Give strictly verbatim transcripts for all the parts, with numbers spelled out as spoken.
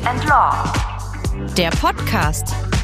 and Law. Der Podcast.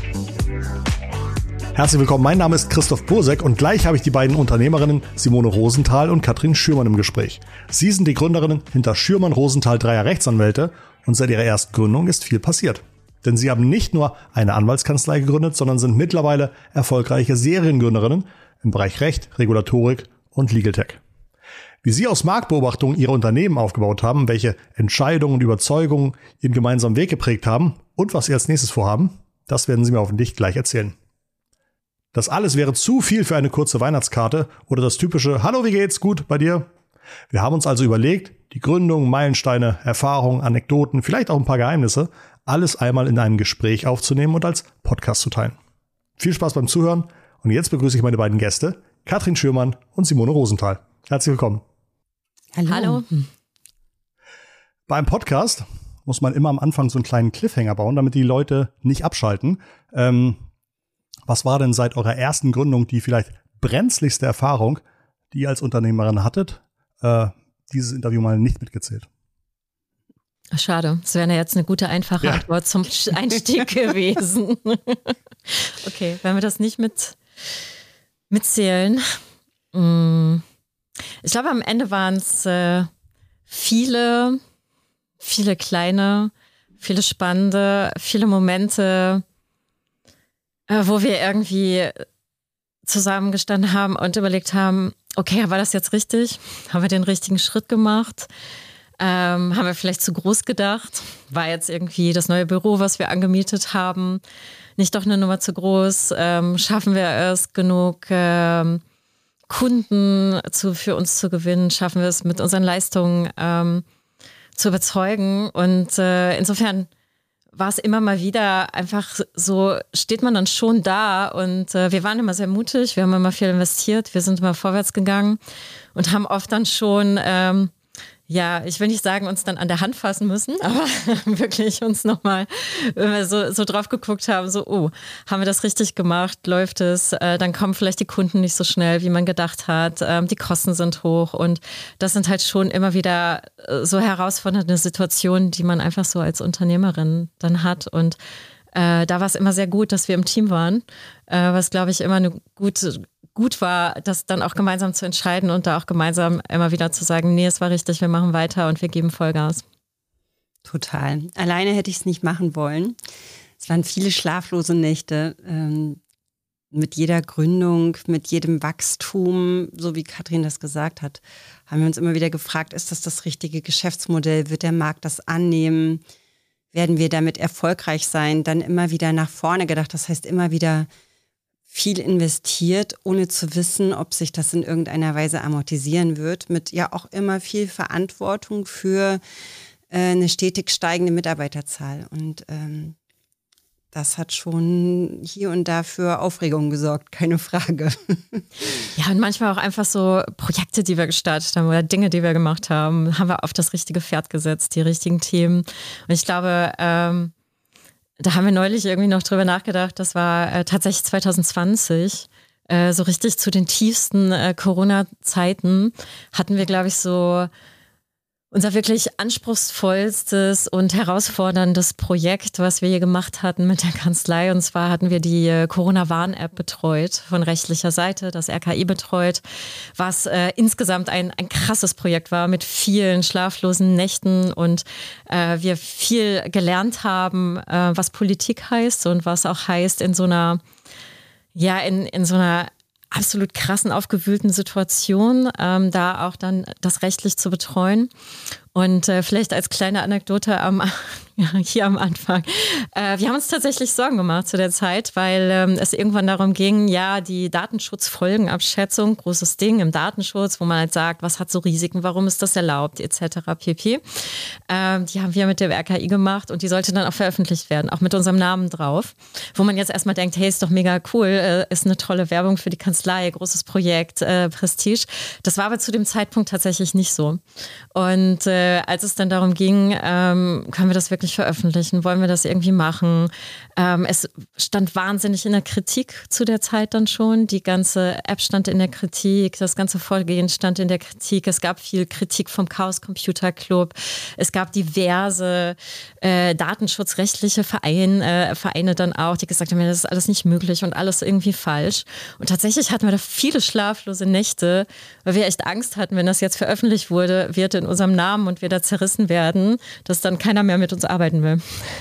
Herzlich willkommen, mein Name ist Christoph Bursek und gleich habe ich die beiden Unternehmerinnen Simone Rosenthal und Katrin Schürmann im Gespräch. Sie sind die Gründerinnen hinter Schürmann Rosenthal Dreier Rechtsanwälte und seit ihrer ersten Gründung ist viel passiert. Denn sie haben nicht nur eine Anwaltskanzlei gegründet, sondern sind mittlerweile erfolgreiche Seriengründerinnen im Bereich Recht, Regulatorik und Legal Tech. Wie sie aus Marktbeobachtungen ihre Unternehmen aufgebaut haben, welche Entscheidungen und Überzeugungen ihren gemeinsamen Weg geprägt haben und was sie als nächstes vorhaben, das werden sie mir hoffentlich gleich erzählen. Das alles wäre zu viel für eine kurze Weihnachtskarte oder das typische "Hallo, wie geht's? Gut, bei dir?" Wir haben uns also überlegt, die Gründung, Meilensteine, Erfahrungen, Anekdoten, vielleicht auch ein paar Geheimnisse, alles einmal in einem Gespräch aufzunehmen und als Podcast zu teilen. Viel Spaß beim Zuhören und jetzt begrüße ich meine beiden Gäste, Katrin Schürmann und Simone Rosenthal. Herzlich willkommen. Hallo. Hallo. Beim Podcast muss man immer am Anfang so einen kleinen Cliffhanger bauen, damit die Leute nicht abschalten. Ähm, was war denn seit eurer ersten Gründung die vielleicht brenzligste Erfahrung, die ihr als Unternehmerin hattet? Äh, dieses Interview mal nicht mitgezählt. Schade, das wäre jetzt eine gute, einfache ja. Antwort zum Einstieg gewesen. Okay, wenn wir das nicht mit mitzählen. Mh. Ich glaube, am Ende waren es äh, viele, viele kleine, viele spannende, viele Momente, äh, wo wir irgendwie zusammengestanden haben und überlegt haben, okay, war das jetzt richtig? Haben wir den richtigen Schritt gemacht? Ähm, haben wir vielleicht zu groß gedacht? War jetzt irgendwie das neue Büro, was wir angemietet haben, nicht doch eine Nummer zu groß? Ähm, schaffen wir es, genug ähm, Kunden zu, für uns zu gewinnen? Schaffen wir es mit unseren Leistungen ähm, zu überzeugen? Und äh, insofern war es immer mal wieder einfach so, steht man dann schon da und äh, wir waren immer sehr mutig, wir haben immer viel investiert, wir sind immer vorwärts gegangen und haben oft dann schon, ähm, ja, ich will nicht sagen, uns dann an der Hand fassen müssen, aber wirklich uns nochmal, wenn wir so, so drauf geguckt haben, so, oh, haben wir das richtig gemacht, läuft es, äh, dann kommen vielleicht die Kunden nicht so schnell, wie man gedacht hat, ähm, die Kosten sind hoch und das sind halt schon immer wieder so herausfordernde Situationen, die man einfach so als Unternehmerin dann hat und äh, da war es immer sehr gut, dass wir im Team waren, äh, was glaube ich immer eine gute gut war, das dann auch gemeinsam zu entscheiden und da auch gemeinsam immer wieder zu sagen, nee, es war richtig, wir machen weiter und wir geben Vollgas. Total. Alleine hätte ich es nicht machen wollen. Es waren viele schlaflose Nächte ähm, mit jeder Gründung, mit jedem Wachstum, so wie Katrin das gesagt hat, haben wir uns immer wieder gefragt, ist das das richtige Geschäftsmodell? Wird der Markt das annehmen? Werden wir damit erfolgreich sein? Dann immer wieder nach vorne gedacht, das heißt immer wieder viel investiert, ohne zu wissen, ob sich das in irgendeiner Weise amortisieren wird, mit ja auch immer viel Verantwortung für äh, eine stetig steigende Mitarbeiterzahl. Und ähm, das hat schon hier und da für Aufregung gesorgt, keine Frage. Ja, und manchmal auch einfach so Projekte, die wir gestartet haben oder Dinge, die wir gemacht haben, haben wir auf das richtige Pferd gesetzt, die richtigen Themen. Und ich glaube, ähm, da haben wir neulich irgendwie noch drüber nachgedacht, das war äh, tatsächlich zwanzig zwanzig, äh, so richtig zu den tiefsten äh, Corona-Zeiten hatten wir, glaube ich, so unser wirklich anspruchsvollstes und herausforderndes Projekt, was wir hier gemacht hatten mit der Kanzlei. Und zwar hatten wir die äh, Corona-Warn-App betreut, von rechtlicher Seite, das R K I betreut, was äh, insgesamt ein, ein krasses Projekt war mit vielen schlaflosen Nächten und äh, wir viel gelernt haben, äh, was Politik heißt und was auch heißt in so einer, ja, in, in so einer absolut krassen, aufgewühlten Situation, ähm, da auch dann das rechtlich zu betreuen. Und äh, vielleicht als kleine Anekdote am, ja, hier am Anfang. Äh, wir haben uns tatsächlich Sorgen gemacht zu der Zeit, weil ähm, es irgendwann darum ging, ja, die Datenschutzfolgenabschätzung, großes Ding im Datenschutz, wo man halt sagt, was hat so Risiken, warum ist das erlaubt, et cetera pp. Ähm, die haben wir mit dem R K I gemacht und die sollte dann auch veröffentlicht werden, auch mit unserem Namen drauf. Wo man jetzt erstmal denkt, hey, ist doch mega cool, äh, ist eine tolle Werbung für die Kanzlei, großes Projekt, äh, Prestige. Das war aber zu dem Zeitpunkt tatsächlich nicht so. Und äh, äh, als es dann darum ging, ähm, können wir das wirklich veröffentlichen? Wollen wir das irgendwie machen? Ähm, es stand wahnsinnig in der Kritik zu der Zeit dann schon. Die ganze App stand in der Kritik, das ganze Vorgehen stand in der Kritik. Es gab viel Kritik vom Chaos Computer Club. Es gab diverse äh, datenschutzrechtliche Vereine, äh, Vereine dann auch, die gesagt haben, ja, das ist alles nicht möglich und alles irgendwie falsch. Und tatsächlich hatten wir da viele schlaflose Nächte, weil wir echt Angst hatten, wenn das jetzt veröffentlicht wurde, wird in unserem Namen und wir da zerrissen werden, dass dann keiner mehr mit uns arbeiten will.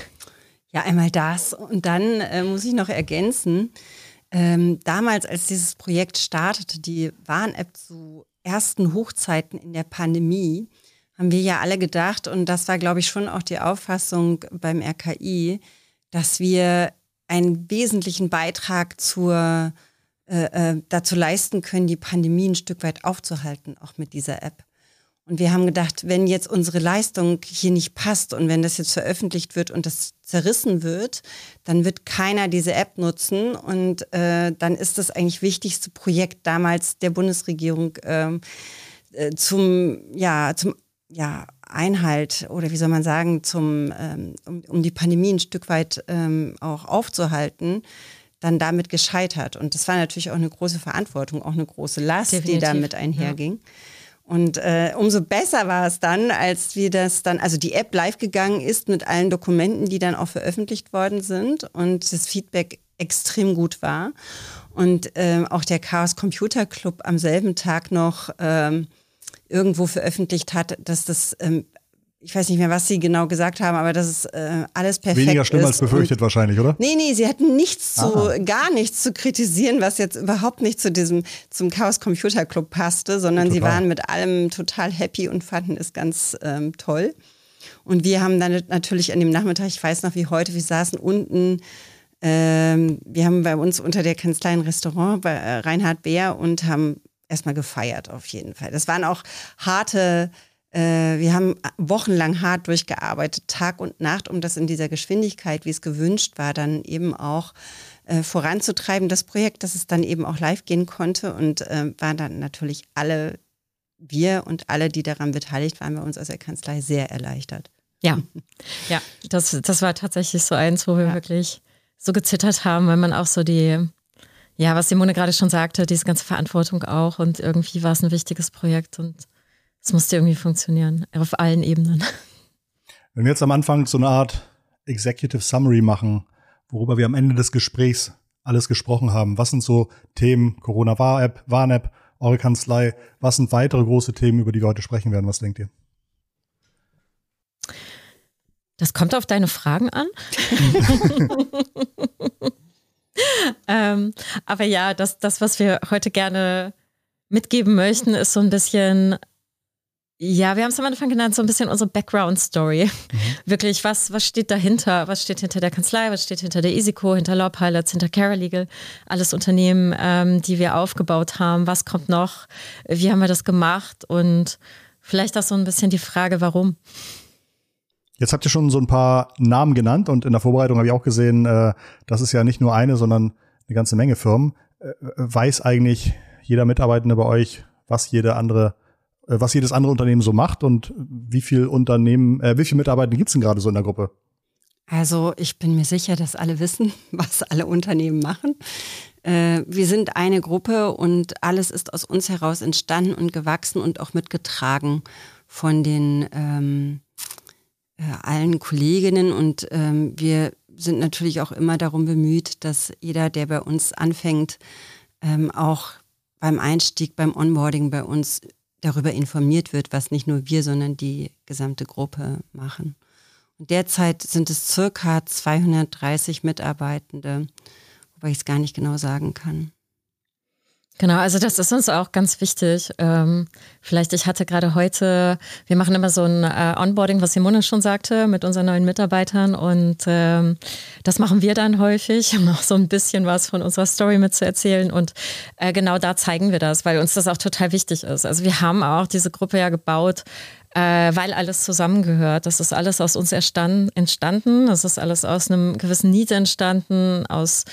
Ja, einmal das. Und dann äh, muss ich noch ergänzen, ähm, damals, als dieses Projekt startete, die Warn-App zu ersten Hochzeiten in der Pandemie, haben wir ja alle gedacht, und das war, glaube ich, schon auch die Auffassung beim R K I, dass wir einen wesentlichen Beitrag zur, äh, äh, dazu leisten können, die Pandemie ein Stück weit aufzuhalten, auch mit dieser App. Und wir haben gedacht, wenn jetzt unsere Leistung hier nicht passt und wenn das jetzt veröffentlicht wird und das zerrissen wird, dann wird keiner diese App nutzen. Und äh, dann ist das eigentlich wichtigste Projekt damals der Bundesregierung ähm, äh, zum, ja, zum ja, Einhalt oder wie soll man sagen, zum, ähm, um, um die Pandemie ein Stück weit ähm, auch aufzuhalten, dann damit gescheitert. Und das war natürlich auch eine große Verantwortung, auch eine große Last, Definitiv. Die damit einherging. Ja. Und äh, umso besser war es dann, als wir das dann, also die App live gegangen ist mit allen Dokumenten, die dann auch veröffentlicht worden sind und das Feedback extrem gut war. Und ähm, auch der Chaos Computer Club am selben Tag noch ähm, irgendwo veröffentlicht hat, dass das, ähm, ich weiß nicht mehr, was sie genau gesagt haben, aber dass es äh, alles perfekt ist. Weniger schlimm als befürchtet wahrscheinlich, oder? Nee, nee, sie hatten nichts zu, gar nichts zu kritisieren, was jetzt überhaupt nicht zu diesem, zum Chaos Computer Club passte, sondern total. Sie waren mit allem total happy und fanden es ganz ähm, toll. Und wir haben dann natürlich an dem Nachmittag, ich weiß noch wie heute, wir saßen unten, ähm, wir haben bei uns unter der Kanzlei ein Restaurant bei äh, Reinhard Beer und haben erstmal gefeiert auf jeden Fall. Das waren auch harte Wir haben wochenlang hart durchgearbeitet, Tag und Nacht, um das in dieser Geschwindigkeit, wie es gewünscht war, dann eben auch äh, voranzutreiben, das Projekt, dass es dann eben auch live gehen konnte. Und äh, waren dann natürlich alle, wir und alle, die daran beteiligt waren, bei uns aus der Kanzlei sehr erleichtert. Ja, ja, das, das war tatsächlich so eins, wo wir ja. wirklich so gezittert haben, weil man auch so die, ja, was Simone gerade schon sagte, diese ganze Verantwortung auch, und irgendwie war es ein wichtiges Projekt und es musste irgendwie funktionieren, auf allen Ebenen. Wenn wir jetzt am Anfang so eine Art Executive Summary machen, worüber wir am Ende des Gesprächs alles gesprochen haben, was sind so Themen, Corona-Warn-App, Warn-App, eure Kanzlei, was sind weitere große Themen, über die wir heute sprechen werden, was denkt ihr? Das kommt auf deine Fragen an. ähm, aber ja, das, das, was wir heute gerne mitgeben möchten, ist so ein bisschen, ja, wir haben es am Anfang genannt, so ein bisschen unsere Background-Story. Mhm. Wirklich, was, was steht dahinter? Was steht hinter der Kanzlei? Was steht hinter der Easyco, hinter Law Pilots, hinter Caralegal? Alles Unternehmen, ähm, die wir aufgebaut haben. Was kommt noch? Wie haben wir das gemacht? Und vielleicht auch so ein bisschen die Frage, warum? Jetzt habt ihr schon so ein paar Namen genannt und in der Vorbereitung habe ich auch gesehen, äh, das ist ja nicht nur eine, sondern eine ganze Menge Firmen. Äh, weiß eigentlich jeder Mitarbeitende bei euch, was jede andere was jedes andere Unternehmen so macht und wie viel Unternehmen, äh, wie viele Mitarbeiter gibt es denn gerade so in der Gruppe? Also ich bin mir sicher, dass alle wissen, was alle Unternehmen machen. Äh, wir sind eine Gruppe und alles ist aus uns heraus entstanden und gewachsen und auch mitgetragen von den ähm, äh, allen Kolleginnen. Und ähm, wir sind natürlich auch immer darum bemüht, dass jeder, der bei uns anfängt, ähm, auch beim Einstieg, beim Onboarding bei uns darüber informiert wird, was nicht nur wir, sondern die gesamte Gruppe machen. Und derzeit sind es circa zweihundertdreißig Mitarbeitende, wobei ich es gar nicht genau sagen kann. Genau, also das ist uns auch ganz wichtig. Ähm, vielleicht, ich hatte gerade heute, wir machen immer so ein äh, Onboarding, was Simone schon sagte, mit unseren neuen Mitarbeitern, und ähm, das machen wir dann häufig, um auch so ein bisschen was von unserer Story mitzuerzählen, und äh, genau da zeigen wir das, weil uns das auch total wichtig ist. Also wir haben auch diese Gruppe ja gebaut, äh, weil alles zusammengehört. Das ist alles aus uns entstanden, das ist alles aus einem gewissen Need entstanden, aus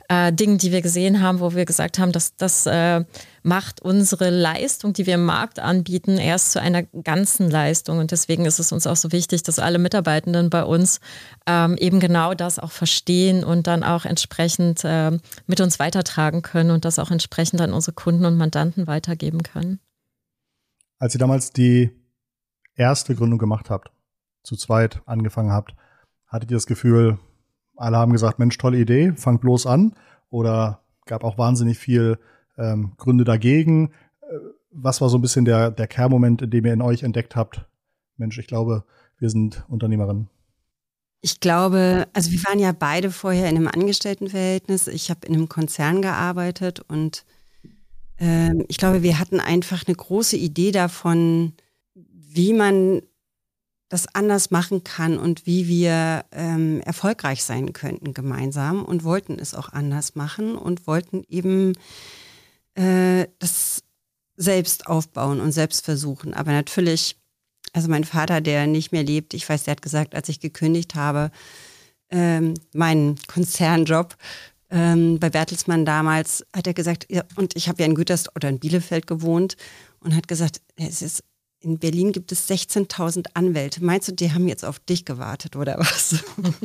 äh, Dingen, die wir gesehen haben, wo wir gesagt haben, dass das äh, macht unsere Leistung, die wir im Markt anbieten, erst zu einer ganzen Leistung. Und deswegen ist es uns auch so wichtig, dass alle Mitarbeitenden bei uns ähm, eben genau das auch verstehen und dann auch entsprechend äh, mit uns weitertragen können und das auch entsprechend an unsere Kunden und Mandanten weitergeben können. Als ihr damals die erste Gründung gemacht habt, zu zweit angefangen habt, hattet ihr das Gefühl, alle haben gesagt, Mensch, tolle Idee, fangt bloß an? Oder gab auch wahnsinnig viel ähm, Gründe dagegen? Was war so ein bisschen der, der Kehrmoment, in dem ihr in euch entdeckt habt, Mensch, ich glaube, wir sind Unternehmerinnen? Ich glaube, also wir waren ja beide vorher in einem Angestelltenverhältnis. Ich habe in einem Konzern gearbeitet und ähm, ich glaube, wir hatten einfach eine große Idee davon, wie man das anders machen kann und wie wir ähm, erfolgreich sein könnten gemeinsam und wollten es auch anders machen und wollten eben äh, das selbst aufbauen und selbst versuchen. Aber natürlich, also mein Vater, der nicht mehr lebt, ich weiß, der hat gesagt, als ich gekündigt habe, ähm, meinen Konzernjob ähm, bei Bertelsmann damals, hat er gesagt, ja, und ich habe ja in Gütersloh oder in Bielefeld gewohnt und hat gesagt, es ist in Berlin gibt es sechzehntausend Anwälte. Meinst du, die haben jetzt auf dich gewartet oder was?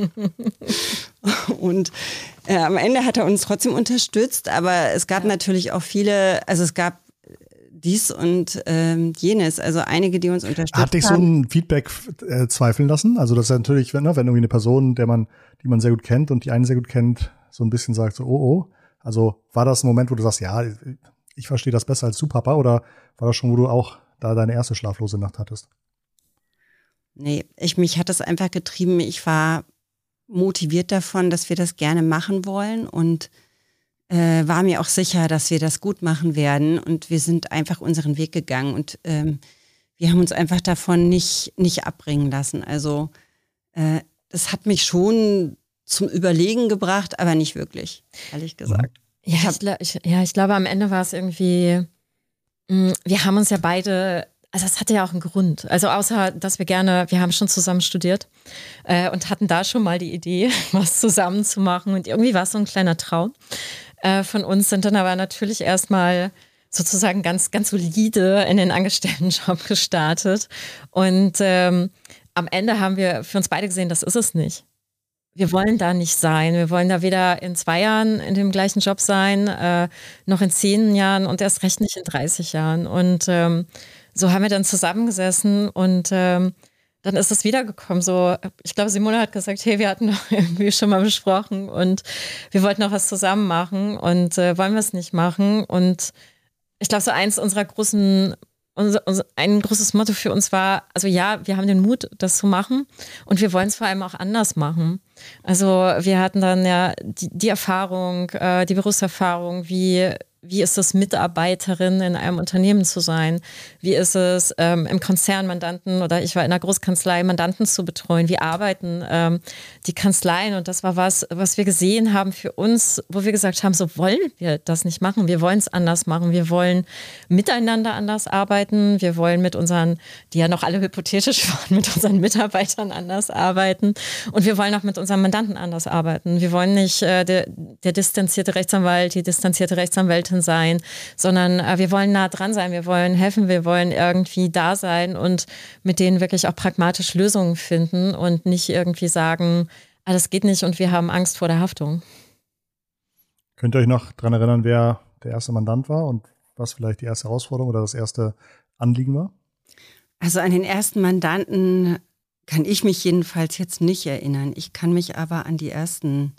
Und äh, am Ende hat er uns trotzdem unterstützt, aber es gab ja. natürlich auch viele, also es gab dies und ähm, jenes, also einige, die uns unterstützt haben. Hat dich so ein Feedback äh, zweifeln lassen? Also das ist natürlich, wenn, ne, wenn irgendwie eine Person, der man, die man sehr gut kennt und die einen sehr gut kennt, so ein bisschen sagt so, oh, oh. Also war das ein Moment, wo du sagst, ja, ich verstehe das besser als du, Papa, oder war das schon, wo du auch da deine erste schlaflose Nacht hattest? Nee, ich, mich hat das einfach getrieben. Ich war motiviert davon, dass wir das gerne machen wollen und äh, war mir auch sicher, dass wir das gut machen werden. Und wir sind einfach unseren Weg gegangen und ähm, wir haben uns einfach davon nicht, nicht abbringen lassen. Also äh, das hat mich schon zum Überlegen gebracht, aber nicht wirklich, ehrlich gesagt. Ja, ich, hab, ich, ja, ich glaube, am Ende war es irgendwie, wir haben uns ja beide, also es hatte ja auch einen Grund. Also außer, dass wir gerne, wir haben schon zusammen studiert äh, und hatten da schon mal die Idee, was zusammen zu machen. Und irgendwie war es so ein kleiner Traum äh, von uns, sind dann aber natürlich erstmal sozusagen ganz, ganz solide in den Angestelltenjob gestartet. Und ähm, am Ende haben wir für uns beide gesehen, das ist es nicht. Wir wollen da nicht sein. Wir wollen da weder in zwei Jahren in dem gleichen Job sein, äh, noch in zehn Jahren und erst recht nicht in dreißig Jahren. Und ähm, so haben wir dann zusammengesessen und ähm, dann ist es wiedergekommen. So, ich glaube, Simone hat gesagt, hey, wir hatten doch irgendwie schon mal besprochen und wir wollten noch was zusammen machen und äh, wollen wir es nicht machen. Und ich glaube, so eins unserer großen Unser, unser, ein großes Motto für uns war, also ja, wir haben den Mut, das zu machen und wir wollen es vor allem auch anders machen. Also wir hatten dann ja die, die Erfahrung, äh, die Berufserfahrung, wie Wie ist es, Mitarbeiterin in einem Unternehmen zu sein? Wie ist es, ähm, im Konzern Mandanten oder ich war in einer Großkanzlei, Mandanten zu betreuen? Wie arbeiten ähm, die Kanzleien? Und das war was, was wir gesehen haben für uns, wo wir gesagt haben, so wollen wir das nicht machen. Wir wollen es anders machen. Wir wollen miteinander anders arbeiten. Wir wollen mit unseren, die ja noch alle hypothetisch waren, mit unseren Mitarbeitern anders arbeiten. Und wir wollen auch mit unseren Mandanten anders arbeiten. Wir wollen nicht äh, der, der distanzierte Rechtsanwalt, die distanzierte Rechtsanwältin sein, sondern äh, wir wollen nah dran sein, wir wollen helfen, wir wollen irgendwie da sein und mit denen wirklich auch pragmatisch Lösungen finden und nicht irgendwie sagen, ah, das geht nicht und wir haben Angst vor der Haftung. Könnt ihr euch noch daran erinnern, wer der erste Mandant war und was vielleicht die erste Herausforderung oder das erste Anliegen war? Also an den ersten Mandanten kann ich mich jedenfalls jetzt nicht erinnern. Ich kann mich aber an die ersten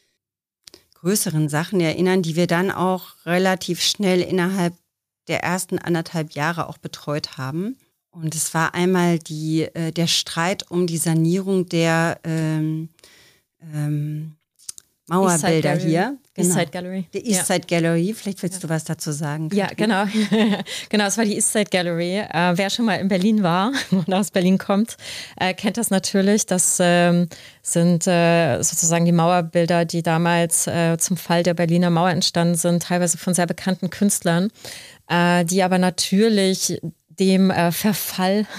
größeren Sachen erinnern, die wir dann auch relativ schnell innerhalb der ersten anderthalb Jahre auch betreut haben. Und es war einmal die, äh, der Streit um die Sanierung der ähm, ähm, Mauerbilder hier. Genau. Eastside Gallery. Die Eastside ja. Gallery. Vielleicht willst du was dazu sagen. Ja, genau. Genau, es war die Eastside Gallery. Äh, wer schon mal in Berlin war und aus Berlin kommt, äh, kennt das natürlich. Das ähm, sind äh, sozusagen die Mauerbilder, die damals äh, zum Fall der Berliner Mauer entstanden sind, teilweise von sehr bekannten Künstlern, äh, die aber natürlich dem äh, Verfall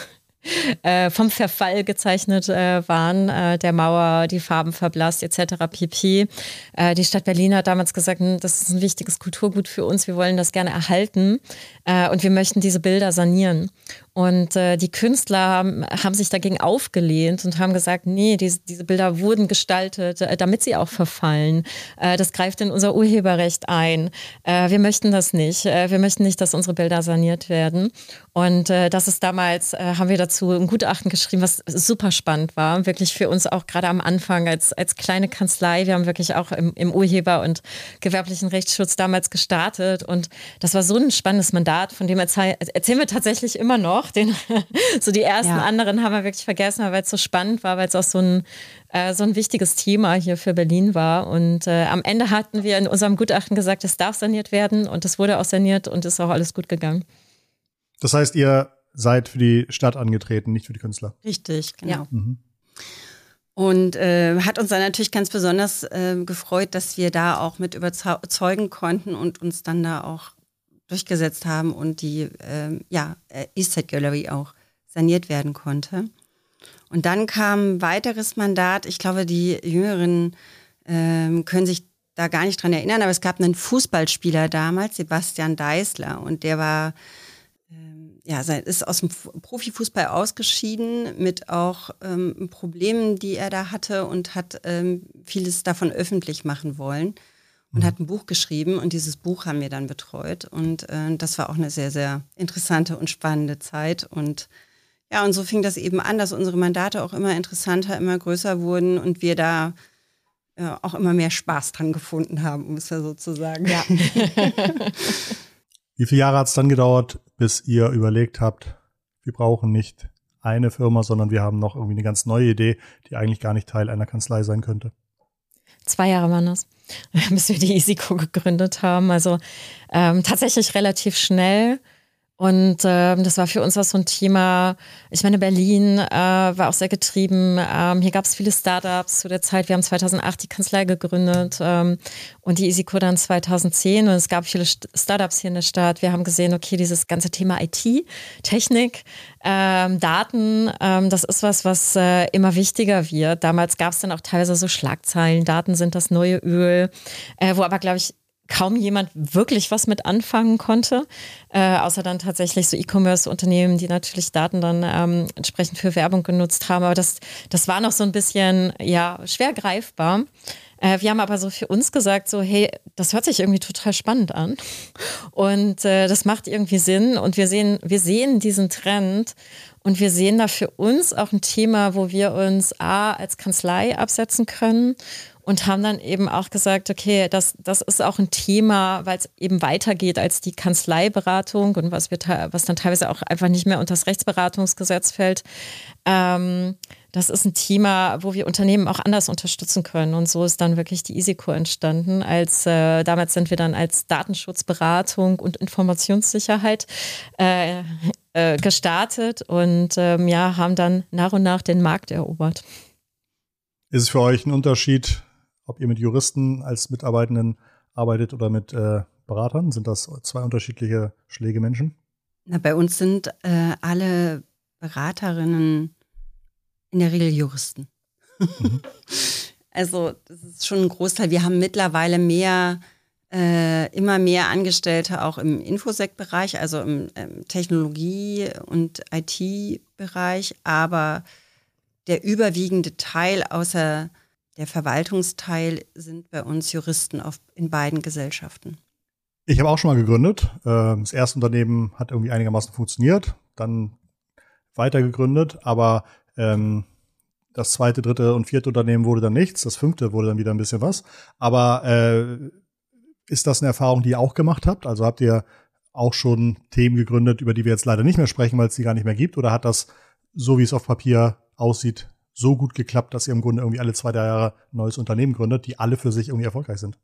äh, vom Verfall gezeichnet äh, waren, äh, der Mauer, die Farben verblasst et cetera pp. Äh, die Stadt Berlin hat damals gesagt, das ist ein wichtiges Kulturgut für uns, wir wollen das gerne erhalten äh, und wir möchten diese Bilder sanieren. Und äh, die Künstler haben, haben sich dagegen aufgelehnt und haben gesagt, nee, diese, diese Bilder wurden gestaltet, äh, damit sie auch verfallen. Äh, das greift in unser Urheberrecht ein. Äh, wir möchten das nicht. Äh, wir möchten nicht, dass unsere Bilder saniert werden. Und äh, das ist damals, äh, haben wir dazu ein Gutachten geschrieben, was super spannend war. Wirklich für uns auch gerade am Anfang als, als kleine Kanzlei. Wir haben wirklich auch im, im Urheber- und gewerblichen Rechtsschutz damals gestartet. Und das war so ein spannendes Mandat, von dem erzähl, erzählen wir tatsächlich immer noch. Den, so die ersten ja. anderen haben wir wirklich vergessen, weil es so spannend war, weil es auch so ein, äh, so ein wichtiges Thema hier für Berlin war. Und äh, am Ende hatten wir in unserem Gutachten gesagt, es darf saniert werden und es wurde auch saniert und ist auch alles gut gegangen. Das heißt, ihr seid für die Stadt angetreten, nicht für die Künstler? Richtig, genau. Ja. Mhm. Und äh, hat uns dann natürlich ganz besonders äh, gefreut, dass wir da auch mit überzeugen konnten und uns dann da auch durchgesetzt haben und die ähm, ja, Eastside Gallery auch saniert werden konnte. Und dann kam ein weiteres Mandat. Ich glaube, die Jüngeren ähm, können sich da gar nicht dran erinnern, aber es gab einen Fußballspieler damals, Sebastian Deißler, und der war ähm, ja, ist aus dem Profifußball ausgeschieden mit auch ähm, Problemen, die er da hatte, und hat ähm, vieles davon öffentlich machen wollen. Und hat ein Buch geschrieben und dieses Buch haben wir dann betreut. Und äh, das war auch eine sehr, sehr interessante und spannende Zeit. Und ja, und so fing das eben an, dass unsere Mandate auch immer interessanter, immer größer wurden und wir da äh, auch immer mehr Spaß dran gefunden haben, um es ja so zu sagen. Ja. Wie viele Jahre hat es dann gedauert, bis ihr überlegt habt, wir brauchen nicht eine Firma, sondern wir haben noch irgendwie eine ganz neue Idee, die eigentlich gar nicht Teil einer Kanzlei sein könnte? Zwei Jahre waren das, bis wir die Isico gegründet haben. Also ähm, tatsächlich relativ schnell. Und ähm, das war für uns auch so ein Thema. Ich meine, Berlin äh, war auch sehr getrieben. Ähm, hier gab es viele Startups zu der Zeit. Wir haben zweitausendacht die Kanzlei gegründet ähm, und die Isico dann zweitausendzehn. Und es gab viele Startups hier in der Stadt. Wir haben gesehen, okay, dieses ganze Thema I T, Technik, ähm, Daten, ähm, das ist was, was äh, immer wichtiger wird. Damals gab es dann auch teilweise so Schlagzeilen, Daten sind das neue Öl, äh, wo aber, glaube ich, kaum jemand wirklich was mit anfangen konnte, äh, außer dann tatsächlich so E-Commerce-Unternehmen, die natürlich Daten dann ähm, entsprechend für Werbung genutzt haben. Aber das, das war noch so ein bisschen ja schwer greifbar. Äh, wir haben aber so für uns gesagt, so hey, das hört sich irgendwie total spannend an und äh, das macht irgendwie Sinn und wir sehen, wir sehen diesen Trend und wir sehen da für uns auch ein Thema, wo wir uns A als Kanzlei absetzen können. Und haben dann eben auch gesagt, okay, das, das ist auch ein Thema, weil es eben weitergeht als die Kanzleiberatung und was, wir, was dann teilweise auch einfach nicht mehr unter das Rechtsberatungsgesetz fällt. Ähm, das ist ein Thema, wo wir Unternehmen auch anders unterstützen können. Und so ist dann wirklich die Isico entstanden. Als, äh, damals sind wir dann als Datenschutzberatung und Informationssicherheit äh, äh, gestartet und ähm, ja, haben dann nach und nach den Markt erobert. Ist es für euch ein Unterschied, ob ihr mit Juristen als Mitarbeitenden arbeitet oder mit äh, Beratern? Sind das zwei unterschiedliche Schläge Menschen? Na, bei uns sind äh, alle Beraterinnen in der Regel Juristen. Mhm. Also das ist schon ein Großteil. Wir haben mittlerweile mehr, äh, immer mehr Angestellte auch im Infosec-Bereich, also im ähm, Technologie- und I T-Bereich. Aber der überwiegende Teil außer der Verwaltungsteil sind bei uns Juristen auf, in beiden Gesellschaften. Ich habe auch schon mal gegründet. Das erste Unternehmen hat irgendwie einigermaßen funktioniert, dann weiter gegründet, aber ähm, das zweite, dritte und vierte Unternehmen wurde dann nichts, das fünfte wurde dann wieder ein bisschen was. Aber äh, ist das eine Erfahrung, die ihr auch gemacht habt? Also habt ihr auch schon Themen gegründet, über die wir jetzt leider nicht mehr sprechen, weil es die gar nicht mehr gibt? Oder hat das, so wie es auf Papier aussieht, so gut geklappt, dass ihr im Grunde irgendwie alle zwei, drei Jahre ein neues Unternehmen gründet, die alle für sich irgendwie erfolgreich sind?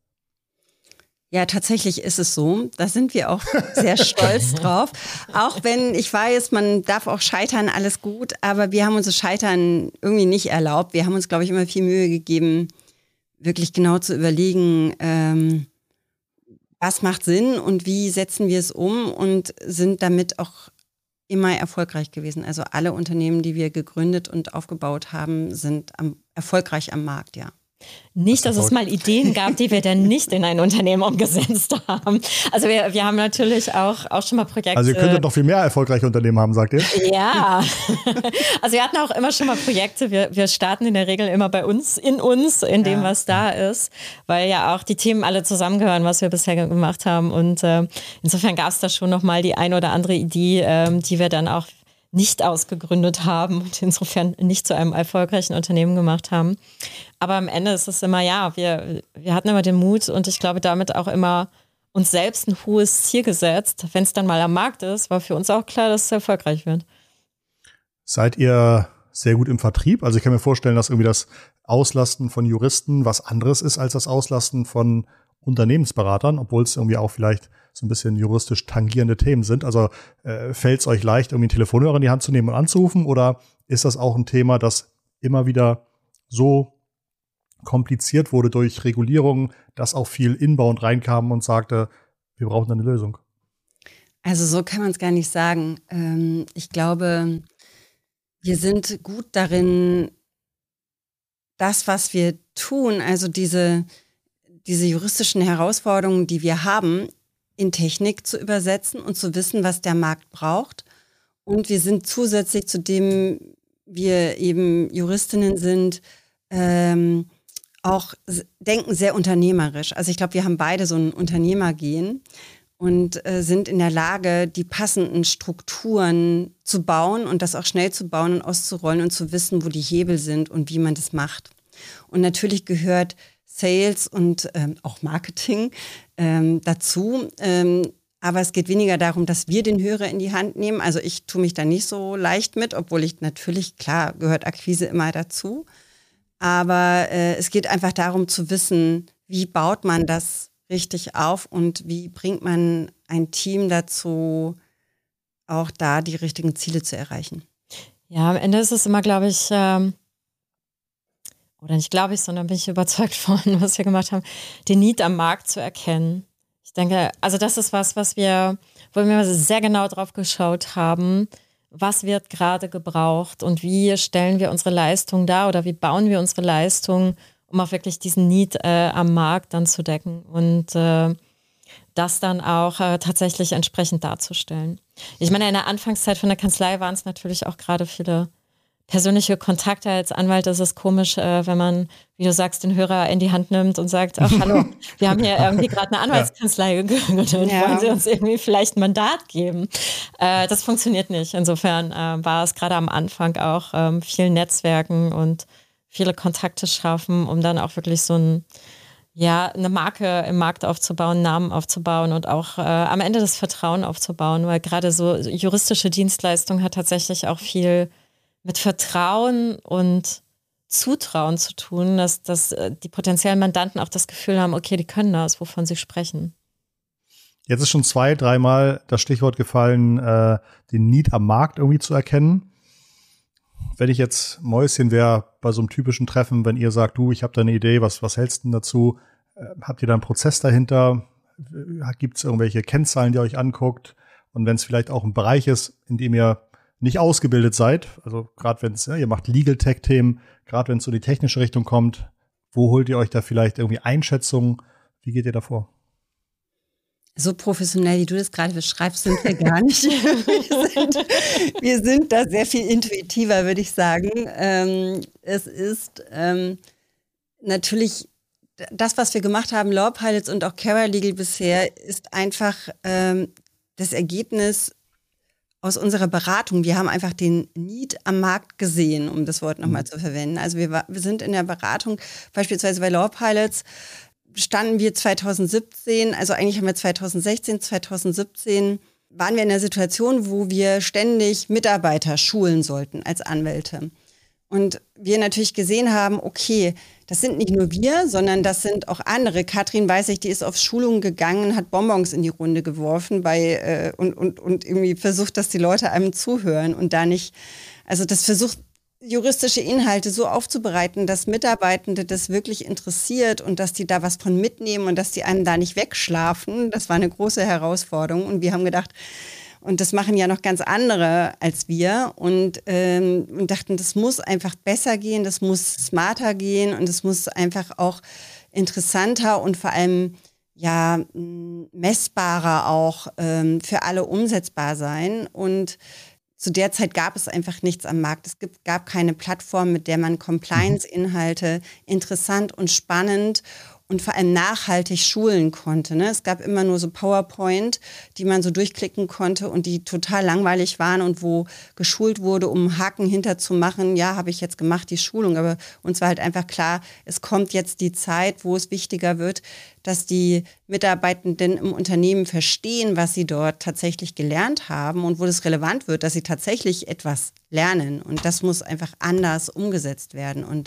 Ja, tatsächlich ist es so. Da sind wir auch sehr stolz drauf. Auch wenn ich weiß, man darf auch scheitern, alles gut. Aber wir haben uns das Scheitern irgendwie nicht erlaubt. Wir haben uns, glaube ich, immer viel Mühe gegeben, wirklich genau zu überlegen, ähm, was macht Sinn und wie setzen wir es um und sind damit auch immer erfolgreich gewesen. Also alle Unternehmen, die wir gegründet und aufgebaut haben, sind am, erfolgreich am Markt, ja. Nicht, dass es mal Ideen gab, die wir dann nicht in ein Unternehmen umgesetzt haben. Also wir, wir haben natürlich auch, auch schon mal Projekte. Also ihr könntet noch viel mehr erfolgreiche Unternehmen haben, sagt ihr? Ja, also wir hatten auch immer schon mal Projekte. Wir, wir starten in der Regel immer bei uns, in uns, in dem, ja. was da ist, weil ja auch die Themen alle zusammengehören, was wir bisher gemacht haben. Und äh, insofern gab es da schon noch mal die ein oder andere Idee, äh, die wir dann auch nicht ausgegründet haben und insofern nicht zu einem erfolgreichen Unternehmen gemacht haben. Aber am Ende ist es immer, ja, wir, wir hatten immer den Mut und ich glaube damit auch immer uns selbst ein hohes Ziel gesetzt. Wenn es dann mal am Markt ist, war für uns auch klar, dass es erfolgreich wird. Seid ihr sehr gut im Vertrieb? Also ich kann mir vorstellen, dass irgendwie das Auslasten von Juristen was anderes ist als das Auslasten von Unternehmensberatern, obwohl es irgendwie auch vielleicht so ein bisschen juristisch tangierende Themen sind. Also äh, fällt es euch leicht, irgendwie einen Telefonhörer in die Hand zu nehmen und anzurufen? Oder ist das auch ein Thema, das immer wieder so kompliziert wurde durch Regulierungen, dass auch viel Inbound reinkam und sagte, wir brauchen eine Lösung? Also so kann man es gar nicht sagen. Ähm, ich glaube, wir sind gut darin, das, was wir tun, also diese, diese juristischen Herausforderungen, die wir haben, in Technik zu übersetzen und zu wissen, was der Markt braucht. Und wir sind zusätzlich zu dem wir eben Juristinnen sind, ähm, auch denken sehr unternehmerisch. Also ich glaube, wir haben beide so ein Unternehmergehen und äh, sind in der Lage, die passenden Strukturen zu bauen und das auch schnell zu bauen und auszurollen und zu wissen, wo die Hebel sind und wie man das macht. Und natürlich gehört Sales und ähm, auch Marketing ähm, dazu. Ähm, aber es geht weniger darum, dass wir den Hörer in die Hand nehmen. Also ich tue mich da nicht so leicht mit, obwohl ich natürlich, klar, gehört Akquise immer dazu. Aber äh, es geht einfach darum zu wissen, wie baut man das richtig auf und wie bringt man ein Team dazu, auch da die richtigen Ziele zu erreichen. Ja, am Ende ist es immer, glaube ich, ähm oder nicht glaube ich, sondern bin ich überzeugt von, was wir gemacht haben, den Need am Markt zu erkennen. Ich denke, also das ist was, was wir, wo wir sehr genau drauf geschaut haben, was wird gerade gebraucht und wie stellen wir unsere Leistung dar oder wie bauen wir unsere Leistung, um auch wirklich diesen Need äh, am Markt dann zu decken und äh, das dann auch äh, tatsächlich entsprechend darzustellen. Ich meine, in der Anfangszeit von der Kanzlei waren es natürlich auch gerade viele persönliche Kontakte. Als Anwalt ist es komisch, äh, wenn man, wie du sagst, den Hörer in die Hand nimmt und sagt, ach hallo, wir haben hier irgendwie gerade eine Anwaltskanzlei gegründet, ja. Wollen Sie uns irgendwie vielleicht ein Mandat geben? Äh, das funktioniert nicht. Insofern äh, war es gerade am Anfang auch ähm, viel Netzwerken und viele Kontakte schaffen, um dann auch wirklich so ein, ja, eine Marke im Markt aufzubauen, einen Namen aufzubauen und auch äh, am Ende das Vertrauen aufzubauen, weil gerade so juristische Dienstleistung hat tatsächlich auch viel mit Vertrauen und Zutrauen zu tun, dass, dass die potenziellen Mandanten auch das Gefühl haben, okay, die können das, wovon sie sprechen. Jetzt ist schon zwei, dreimal das Stichwort gefallen, äh, den Need am Markt irgendwie zu erkennen. Wenn ich jetzt Mäuschen wäre bei so einem typischen Treffen, wenn ihr sagt, du, ich habe da eine Idee, was, was hältst du denn dazu? Äh, habt ihr da einen Prozess dahinter? Gibt es irgendwelche Kennzahlen, die ihr euch anguckt? Und wenn es vielleicht auch ein Bereich ist, in dem ihr nicht ausgebildet seid, also gerade wenn es, ja, ihr macht Legal-Tech-Themen, gerade wenn es so die technische Richtung kommt, wo holt ihr euch da vielleicht irgendwie Einschätzungen? Wie geht ihr da vor? So professionell, wie du das gerade beschreibst, sind wir gar nicht. wir, sind, wir sind da sehr viel intuitiver, würde ich sagen. Ähm, es ist ähm, natürlich das, was wir gemacht haben, Law Pilots und auch Caralegal bisher, ist einfach ähm, das Ergebnis aus unserer Beratung. Wir haben einfach den Need am Markt gesehen, um das Wort nochmal zu verwenden. Also wir, wir sind in der Beratung, beispielsweise bei Law Pilots, standen wir zwanzig siebzehn, also eigentlich haben wir zwanzig sechzehn, zwanzig siebzehn, waren wir in der Situation, wo wir ständig Mitarbeiter schulen sollten als Anwälte. Und wir natürlich gesehen haben, okay, das sind nicht nur wir, sondern das sind auch andere. Katrin, weiß ich, die ist auf Schulungen gegangen, hat Bonbons in die Runde geworfen bei, äh, und, und, und irgendwie versucht, dass die Leute einem zuhören und da nicht, also das versucht, juristische Inhalte so aufzubereiten, dass Mitarbeitende das wirklich interessiert und dass die da was von mitnehmen und dass die einen da nicht wegschlafen. Das war eine große Herausforderung und wir haben gedacht, Und das machen ja noch ganz andere als wir und, ähm, und dachten, das muss einfach besser gehen, das muss smarter gehen und es muss einfach auch interessanter und vor allem ja messbarer auch ähm, für alle umsetzbar sein. Und zu der Zeit gab es einfach nichts am Markt. Es gibt, gab keine Plattform, mit der man Compliance-Inhalte interessant und spannend und vor allem nachhaltig schulen konnte. Ne? Es gab immer nur so PowerPoint, die man so durchklicken konnte und die total langweilig waren und wo geschult wurde, um einen Haken hinterzumachen. Ja, habe ich jetzt gemacht, die Schulung. Aber uns war halt einfach klar, es kommt jetzt die Zeit, wo es wichtiger wird, dass die Mitarbeitenden im Unternehmen verstehen, was sie dort tatsächlich gelernt haben und wo es relevant wird, dass sie tatsächlich etwas lernen. Und das muss einfach anders umgesetzt werden. Und,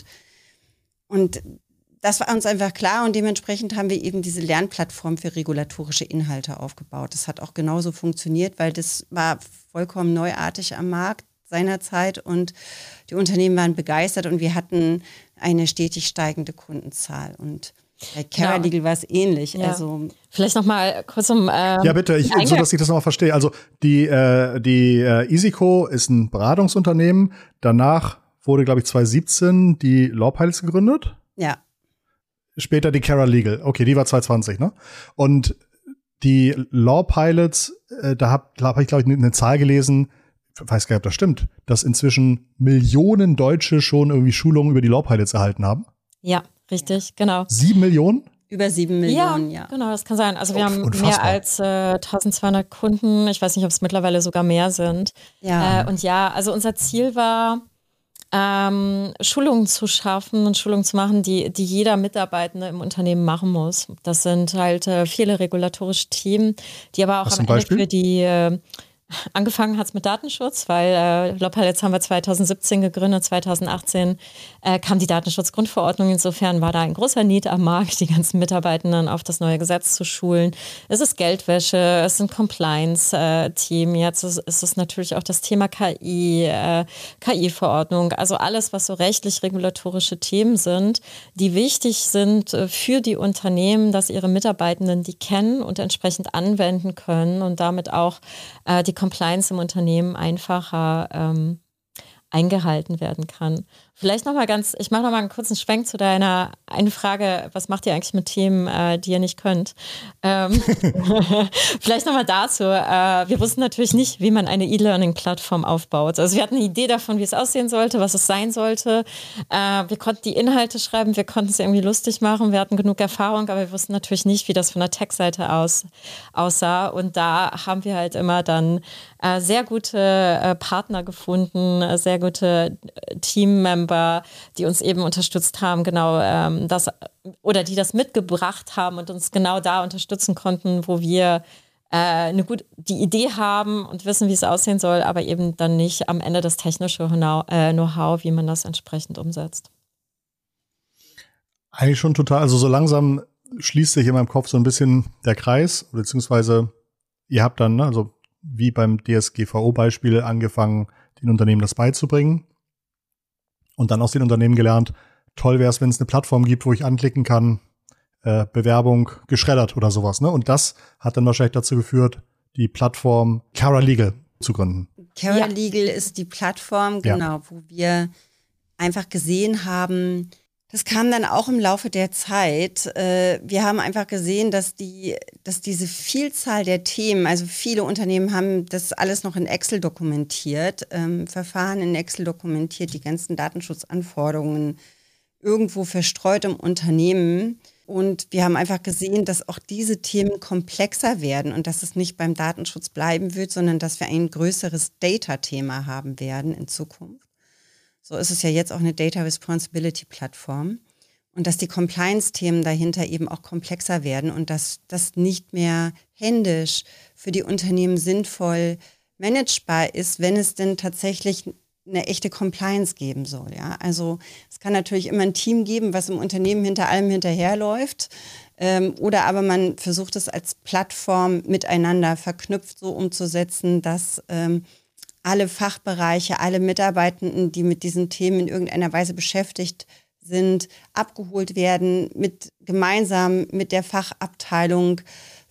und das war uns einfach klar und dementsprechend haben wir eben diese Lernplattform für regulatorische Inhalte aufgebaut. Das hat auch genauso funktioniert, weil das war vollkommen neuartig am Markt seinerzeit und die Unternehmen waren begeistert und wir hatten eine stetig steigende Kundenzahl. Und bei Caralegal war es ähnlich. Ja. Also vielleicht noch mal kurz um ähm, Ja, bitte, ich, so dass ich das nochmal verstehe. Also die, äh, die äh, Isico ist ein Beratungsunternehmen. Danach wurde, glaube ich, zwanzig siebzehn die Law Pilots gegründet. Ja. Später die Caralegal. Okay, die war zwanzig zwanzig, ne? Und die Law Pilots, äh, da habe hab ich, glaube ich, eine Zahl gelesen, ich weiß gar nicht, ob das stimmt, dass inzwischen Millionen Deutsche schon irgendwie Schulungen über die Law Pilots erhalten haben. Ja, richtig, genau. Sieben Millionen? Über sieben Millionen, ja. Ja, genau, das kann sein. Also wir haben Unfassbar. mehr als äh, eintausendzweihundert Kunden. Ich weiß nicht, ob es mittlerweile sogar mehr sind. Ja. Äh, und ja, also unser Ziel war, ähm, Schulungen zu schaffen und Schulungen zu machen, die, die jeder Mitarbeitende im Unternehmen machen muss. Das sind halt äh, viele regulatorische Themen, die aber auch Was am zum Ende Beispiel? für die äh, Angefangen hat es mit Datenschutz, weil äh, Law Pilots haben wir zweitausendsiebzehn gegründet, zweitausendachtzehn äh, kam die Datenschutzgrundverordnung. Insofern war da ein großer Need am Markt, die ganzen Mitarbeitenden auf das neue Gesetz zu schulen. Es ist Geldwäsche, es sind Compliance-Themen. Jetzt ist, ist es natürlich auch das Thema K I, äh, K I-Verordnung. Also alles, was so rechtlich-regulatorische Themen sind, die wichtig sind äh, für die Unternehmen, dass ihre Mitarbeitenden die kennen und entsprechend anwenden können und damit auch äh, die Compliance im Unternehmen einfacher ähm, eingehalten werden kann. Vielleicht nochmal ganz, ich mache nochmal einen kurzen Schwenk zu deiner eine Frage, was macht ihr eigentlich mit Themen, äh, die ihr nicht könnt? Ähm, vielleicht nochmal dazu. Äh, wir wussten natürlich nicht, wie man eine E-Learning-Plattform aufbaut. Also wir hatten eine Idee davon, wie es aussehen sollte, was es sein sollte. Äh, wir konnten die Inhalte schreiben, wir konnten es irgendwie lustig machen, wir hatten genug Erfahrung, aber wir wussten natürlich nicht, wie das von der Tech-Seite aus aussah. Und da haben wir halt immer dann äh, sehr gute äh, Partner gefunden, äh, sehr gute Teammember, die uns eben unterstützt haben, genau ähm, das oder die das mitgebracht haben und uns genau da unterstützen konnten, wo wir äh, eine gute die Idee haben und wissen, wie es aussehen soll, aber eben dann nicht am Ende das technische Know-how, wie man das entsprechend umsetzt. Eigentlich schon total, also so langsam schließt sich in meinem Kopf so ein bisschen der Kreis, beziehungsweise ihr habt dann, ne, also wie beim D S G V O-Beispiel angefangen, den Unternehmen das beizubringen. Und dann aus den Unternehmen gelernt, toll wäre es, wenn es eine Plattform gibt, wo ich anklicken kann, äh, Bewerbung geschreddert oder sowas. Ne? Und das hat dann wahrscheinlich dazu geführt, die Plattform Caralegal zu gründen. Caralegal ja. ist die Plattform, genau, ja. wo wir einfach gesehen haben, das kam dann auch im Laufe der Zeit. Äh, wir haben einfach gesehen, dass die, dass diese Vielzahl der Themen, also viele Unternehmen haben das alles noch in Excel dokumentiert, ähm, Verfahren in Excel dokumentiert, die ganzen Datenschutzanforderungen irgendwo verstreut im Unternehmen. Und wir haben einfach gesehen, dass auch diese Themen komplexer werden und dass es nicht beim Datenschutz bleiben wird, sondern dass wir ein größeres Data-Thema haben werden in Zukunft. So ist es ja jetzt auch eine Data Responsibility Plattform und dass die Compliance-Themen dahinter eben auch komplexer werden und dass das nicht mehr händisch für die Unternehmen sinnvoll managebar ist, wenn es denn tatsächlich eine echte Compliance geben soll. Ja? Also es kann natürlich immer ein Team geben, was im Unternehmen hinter allem hinterherläuft, ähm, oder aber man versucht es als Plattform miteinander verknüpft so umzusetzen, dass ähm, alle Fachbereiche, alle Mitarbeitenden, die mit diesen Themen in irgendeiner Weise beschäftigt sind, abgeholt werden, mit gemeinsam mit der Fachabteilung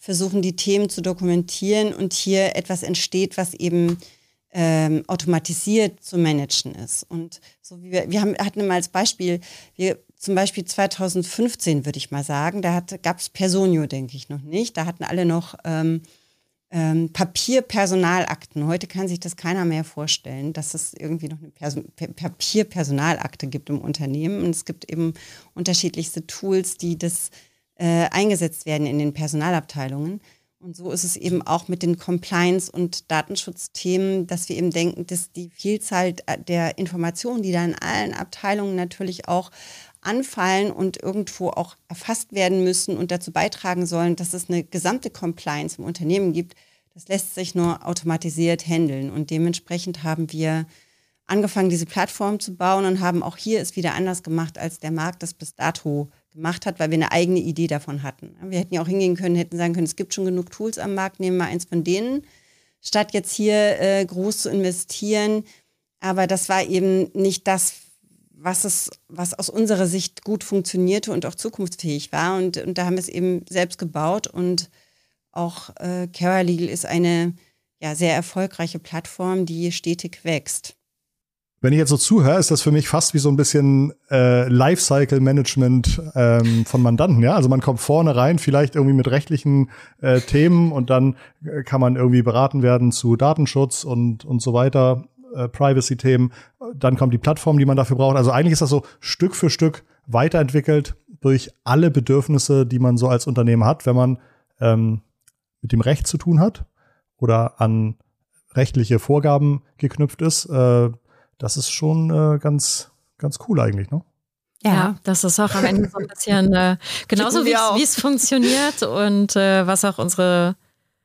versuchen die Themen zu dokumentieren und hier etwas entsteht, was eben ähm, automatisiert zu managen ist. Und so wie wir, wir haben, hatten mal als Beispiel, wir zum Beispiel zweitausendfünfzehn würde ich mal sagen, da gab es Personio, denke ich, noch nicht. Da hatten alle noch ähm, ähm, Papierpersonalakten. Heute kann sich das keiner mehr vorstellen, dass es irgendwie noch eine Perso- Papierpersonalakte gibt im Unternehmen. Und es gibt eben unterschiedlichste Tools, die das äh, eingesetzt werden in den Personalabteilungen. Und so ist es eben auch mit den Compliance- und Datenschutzthemen, dass wir eben denken, dass die Vielzahl der Informationen, die da in allen Abteilungen natürlich auch anfallen und irgendwo auch erfasst werden müssen und dazu beitragen sollen, dass es eine gesamte Compliance im Unternehmen gibt, das lässt sich nur automatisiert handeln. Und dementsprechend haben wir angefangen, diese Plattform zu bauen und haben auch hier es wieder anders gemacht, als der Markt das bis dato gemacht hat, weil wir eine eigene Idee davon hatten. Wir hätten ja auch hingehen können, hätten sagen können, es gibt schon genug Tools am Markt, nehmen wir eins von denen, statt jetzt hier äh, groß zu investieren. Aber das war eben nicht das, was es, was aus unserer Sicht gut funktionierte und auch zukunftsfähig war. Und, und da haben wir es eben selbst gebaut. Und auch äh, Caralegal ist eine ja, sehr erfolgreiche Plattform, die stetig wächst. Wenn ich jetzt so zuhöre, ist das für mich fast wie so ein bisschen äh, Lifecycle-Management ähm, von Mandanten. Ja, also man kommt vorne rein, vielleicht irgendwie mit rechtlichen äh, Themen und dann äh, kann man irgendwie beraten werden zu Datenschutz und und so weiter, äh, Privacy-Themen. Dann kommt die Plattform, die man dafür braucht. Also eigentlich ist das so Stück für Stück weiterentwickelt durch alle Bedürfnisse, die man so als Unternehmen hat, wenn man ähm, mit dem Recht zu tun hat oder an rechtliche Vorgaben geknüpft ist. Äh, Das ist schon äh, ganz, ganz cool eigentlich, ne? Ja, ja, das ist auch am Ende so ein bisschen äh, genauso, wie es funktioniert und äh, was auch unsere,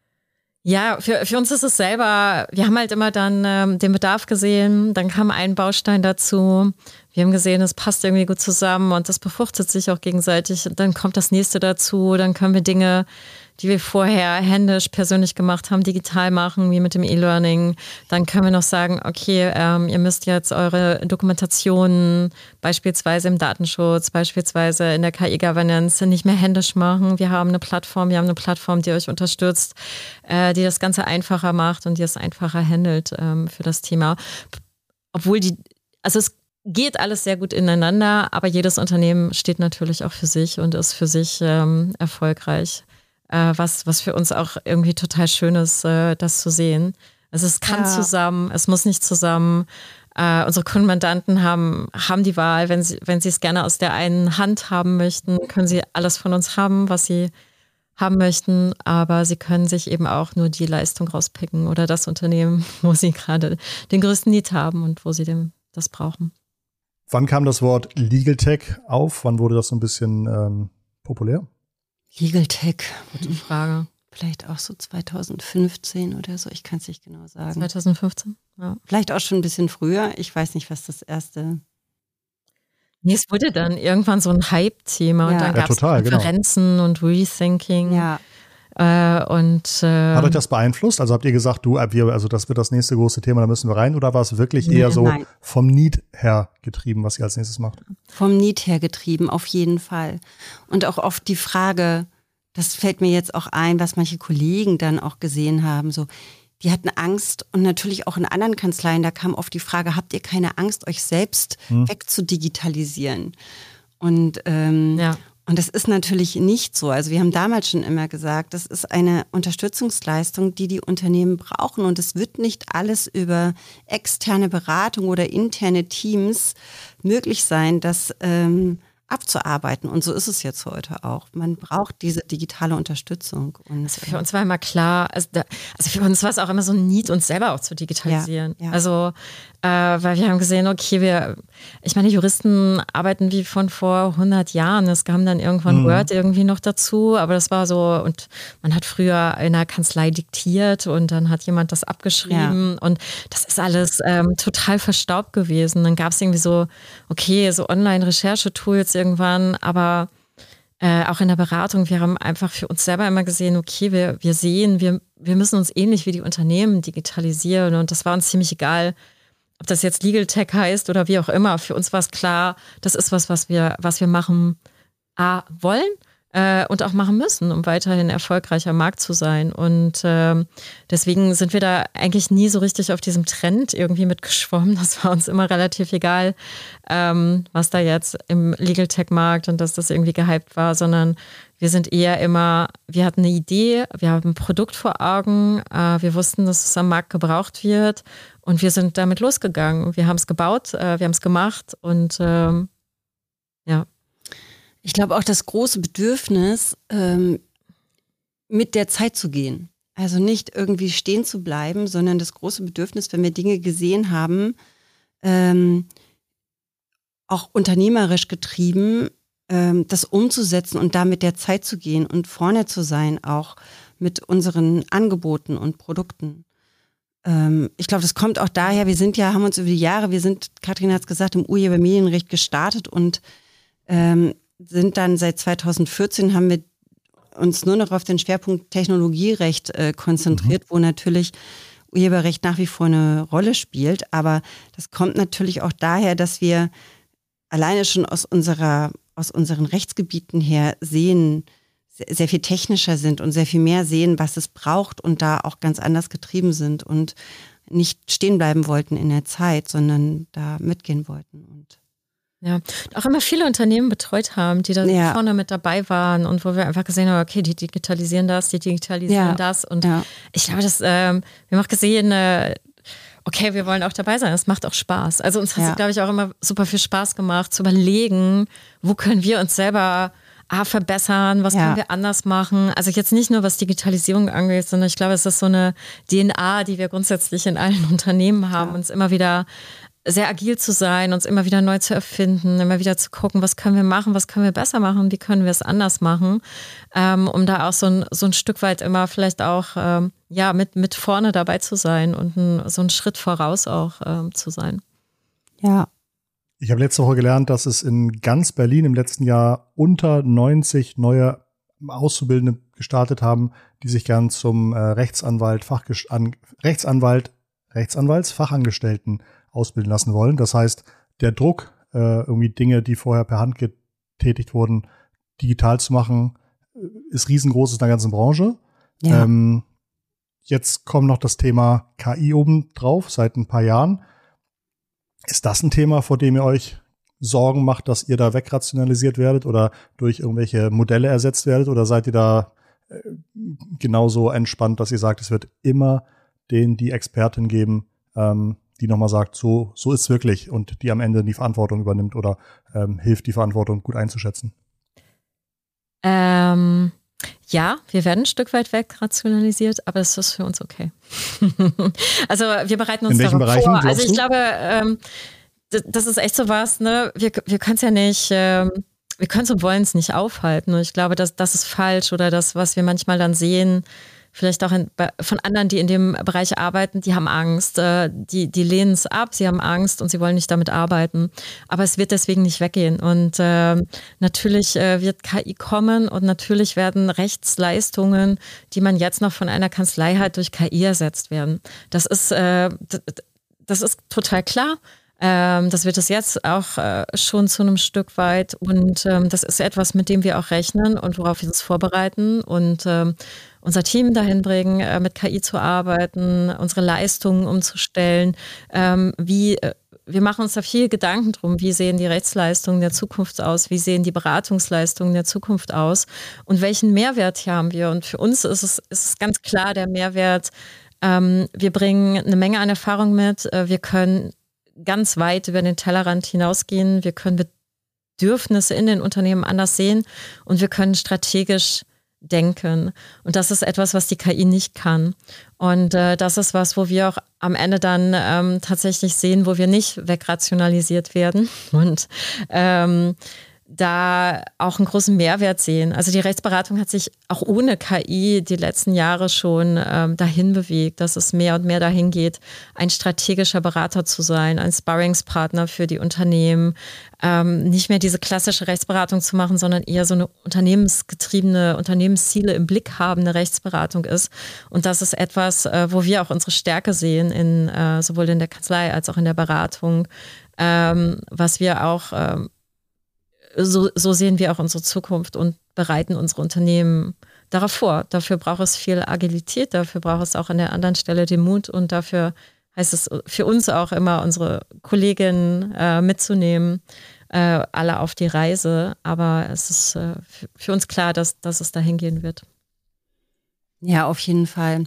ja, für, für uns ist es selber, wir haben halt immer dann ähm, den Bedarf gesehen, dann kam ein Baustein dazu, wir haben gesehen, es passt irgendwie gut zusammen und das befruchtet sich auch gegenseitig und dann kommt das nächste dazu, dann können wir Dinge, die wir vorher händisch persönlich gemacht haben, digital machen, wie mit dem E-Learning. Dann können wir noch sagen, okay, ähm, ihr müsst jetzt eure Dokumentationen beispielsweise im Datenschutz, beispielsweise in der K I-Governance nicht mehr händisch machen. Wir haben eine Plattform, wir haben eine Plattform, die euch unterstützt, äh, die das Ganze einfacher macht und die es einfacher handelt ähm, für das Thema. Obwohl die, also es geht alles sehr gut ineinander, aber jedes Unternehmen steht natürlich auch für sich und ist für sich ähm, erfolgreich. Was, was für uns auch irgendwie total schön ist, das zu sehen. Also es kann ja. zusammen, es muss nicht zusammen. Äh, unsere Kundenmandanten haben, haben die Wahl, wenn sie, wenn sie es gerne aus der einen Hand haben möchten, können sie alles von uns haben, was sie haben möchten, aber sie können sich eben auch nur die Leistung rauspicken oder das Unternehmen, wo sie gerade den größten Need haben und wo sie dem, das brauchen. Wann kam das Wort Legal Tech auf? Wann wurde das so ein bisschen ähm, populär? Legal Tech. Gute Frage. Vielleicht auch so zweitausendfünfzehn oder so, ich kann es nicht genau sagen. zweitausendfünfzehn, ja. Vielleicht auch schon ein bisschen früher, ich weiß nicht, was das erste... Nee, es wurde dann irgendwann so ein Hype-Thema ja. und dann ja, gab es genau. Konferenzen und Rethinking. Ja. Äh, und, äh, Hat euch das beeinflusst? Also habt ihr gesagt, du, wir, also das wird das nächste große Thema, da müssen wir rein? Oder war es wirklich eher nee, so nein. vom Need her getrieben, was ihr als nächstes macht? Vom Need her getrieben, auf jeden Fall. Und auch oft die Frage, das fällt mir jetzt auch ein, was manche Kollegen dann auch gesehen haben, so, die hatten Angst und natürlich auch in anderen Kanzleien, da kam oft die Frage, habt ihr keine Angst, euch selbst hm. wegzudigitalisieren? Und, ähm, ja. und das ist natürlich nicht so. Also wir haben damals schon immer gesagt, das ist eine Unterstützungsleistung, die die Unternehmen brauchen und es wird nicht alles über externe Beratung oder interne Teams möglich sein, dass ähm, abzuarbeiten. Und so ist es jetzt heute auch. Man braucht diese digitale Unterstützung. Und also für uns war immer klar, also, da, also für uns war es auch immer so ein Need, uns selber auch zu digitalisieren. Ja, ja. Also, äh, weil wir haben gesehen, okay, wir, ich meine, Juristen arbeiten wie von vor hundert Jahren. Es kam dann irgendwann mhm. Word irgendwie noch dazu, aber das war so, und man hat früher in der Kanzlei diktiert und dann hat jemand das abgeschrieben ja. und das ist alles ähm, total verstaubt gewesen. Dann gab es irgendwie so, okay, so Online-Recherchetools irgendwann, aber äh, auch in der Beratung, wir haben einfach für uns selber immer gesehen, okay, wir, wir sehen, wir, wir müssen uns ähnlich wie die Unternehmen digitalisieren und das war uns ziemlich egal, ob das jetzt Legal Tech heißt oder wie auch immer. Für uns war es klar, das ist was, was wir, was wir machen A, wollen, äh, und auch machen müssen, um weiterhin erfolgreich am Markt zu sein. Und äh, deswegen sind wir da eigentlich nie so richtig auf diesem Trend irgendwie mitgeschwommen. Das war uns immer relativ egal, ähm, was da jetzt im Legal Tech-Markt und dass das irgendwie gehypt war, sondern wir sind eher immer, wir hatten eine Idee, wir haben ein Produkt vor Augen, äh, wir wussten, dass es am Markt gebraucht wird und wir sind damit losgegangen. Wir haben es gebaut, äh, wir haben es gemacht und ähm, ja. Ich glaube auch das große Bedürfnis, ähm, mit der Zeit zu gehen. Also nicht irgendwie stehen zu bleiben, sondern das große Bedürfnis, wenn wir Dinge gesehen haben, ähm, auch unternehmerisch getrieben, ähm, das umzusetzen und da mit der Zeit zu gehen und vorne zu sein, auch mit unseren Angeboten und Produkten. Ähm, ich glaube, das kommt auch daher, wir sind ja, haben uns über die Jahre, wir sind, Katrin hat es gesagt, im Urhebermedienrecht gestartet und ähm, sind dann seit zweitausendvierzehn, haben wir uns nur noch auf den Schwerpunkt Technologierecht äh, konzentriert, mhm. wo natürlich Urheberrecht nach wie vor eine Rolle spielt. Aber das kommt natürlich auch daher, dass wir alleine schon aus unserer, aus unseren Rechtsgebieten her sehen, sehr, sehr viel technischer sind und sehr viel mehr sehen, was es braucht und da auch ganz anders getrieben sind und nicht stehen bleiben wollten in der Zeit, sondern da mitgehen wollten. Und ja, auch immer viele Unternehmen betreut haben, die da ja. vorne mit dabei waren und wo wir einfach gesehen haben, okay, die digitalisieren das, die digitalisieren ja. das und ja. ich glaube, das, ähm, wir haben auch gesehen, äh, okay, wir wollen auch dabei sein, das macht auch Spaß. Also uns hat es, ja. glaube ich, auch immer super viel Spaß gemacht, zu überlegen, wo können wir uns selber A, verbessern, was ja. können wir anders machen. Also jetzt nicht nur, was Digitalisierung angeht, sondern ich glaube, es ist so eine D N A, die wir grundsätzlich in allen Unternehmen haben, ja. uns immer wieder sehr agil zu sein, uns immer wieder neu zu erfinden, immer wieder zu gucken, was können wir machen, was können wir besser machen, wie können wir es anders machen, ähm, um da auch so ein, so ein Stück weit immer vielleicht auch ähm, ja, mit, mit vorne dabei zu sein und ein, so einen Schritt voraus auch ähm, zu sein. Ja. Ich habe letzte Woche gelernt, dass es in ganz Berlin im letzten Jahr unter neunzig neue Auszubildende gestartet haben, die sich gern zum äh, Rechtsanwalt, Fachges- an, Rechtsanwalt, Rechtsanwaltsfachangestellten ausbilden lassen wollen. Das heißt, der Druck, äh, irgendwie Dinge, die vorher per Hand getätigt wurden, digital zu machen, ist riesengroß in der ganzen Branche. Ja. Ähm, jetzt kommt noch das Thema K I oben drauf, seit ein paar Jahren. Ist das ein Thema, vor dem ihr euch Sorgen macht, dass ihr da wegrationalisiert werdet oder durch irgendwelche Modelle ersetzt werdet? Oder seid ihr da äh, genauso entspannt, dass ihr sagt, es wird immer den, die Expertin geben, ähm, die nochmal sagt, so, so ist es wirklich und die am Ende die Verantwortung übernimmt oder ähm, hilft, die Verantwortung gut einzuschätzen? Ähm, ja, wir werden ein Stück weit wegrationalisiert, aber es ist für uns okay. Also wir bereiten uns In welchen darauf Bereichen, vor. Also ich du? glaube, ähm, das, das ist echt so was, ne? Wir, wir können es ja nicht, ähm, wir können es und wollen es nicht aufhalten. Und ich glaube, das, das ist falsch oder das, was wir manchmal dann sehen, vielleicht auch in, von anderen, die in dem Bereich arbeiten, die haben Angst, die, die lehnen es ab, sie haben Angst und sie wollen nicht damit arbeiten. Aber es wird deswegen nicht weggehen. Und äh, natürlich äh, wird K I kommen und natürlich werden Rechtsleistungen, die man jetzt noch von einer Kanzlei hat, durch K I ersetzt werden. Das ist, äh, das ist total klar. Ähm, das wird es jetzt auch äh, schon zu einem Stück weit. Und ähm, das ist etwas, mit dem wir auch rechnen und worauf wir uns vorbereiten und ähm, unser Team dahin bringen, äh, mit K I zu arbeiten, unsere Leistungen umzustellen. Ähm, wie, äh, wir machen uns da viel Gedanken drum, wie sehen die Rechtsleistungen der Zukunft aus, wie sehen die Beratungsleistungen der Zukunft aus und welchen Mehrwert hier haben wir. Und für uns ist es, ist es ganz klar der Mehrwert, ähm, wir bringen eine Menge an Erfahrung mit, äh, wir können ganz weit über den Tellerrand hinausgehen, wir können Bedürfnisse in den Unternehmen anders sehen und wir können strategisch denken. Und das ist etwas, was die K I nicht kann. Und äh, das ist was, wo wir auch am Ende dann ähm, tatsächlich sehen, wo wir nicht wegrationalisiert werden und ähm, da auch einen großen Mehrwert sehen. Also die Rechtsberatung hat sich auch ohne K I die letzten Jahre schon ähm, dahin bewegt, dass es mehr und mehr dahin geht, ein strategischer Berater zu sein, ein Sparringspartner für die Unternehmen, ähm, nicht mehr diese klassische Rechtsberatung zu machen, sondern eher so eine unternehmensgetriebene, Unternehmensziele im Blick habende Rechtsberatung ist. Und das ist etwas, äh, wo wir auch unsere Stärke sehen, in, äh, sowohl in der Kanzlei als auch in der Beratung, ähm, was wir auch ähm, so, so sehen wir auch unsere Zukunft und bereiten unsere Unternehmen darauf vor. Dafür braucht es viel Agilität, dafür braucht es auch an der anderen Stelle den Mut und dafür heißt es für uns auch immer, unsere Kolleginnen äh, mitzunehmen, äh, alle auf die Reise. Aber es ist äh, für uns klar, dass, dass es dahin gehen wird. Ja, auf jeden Fall.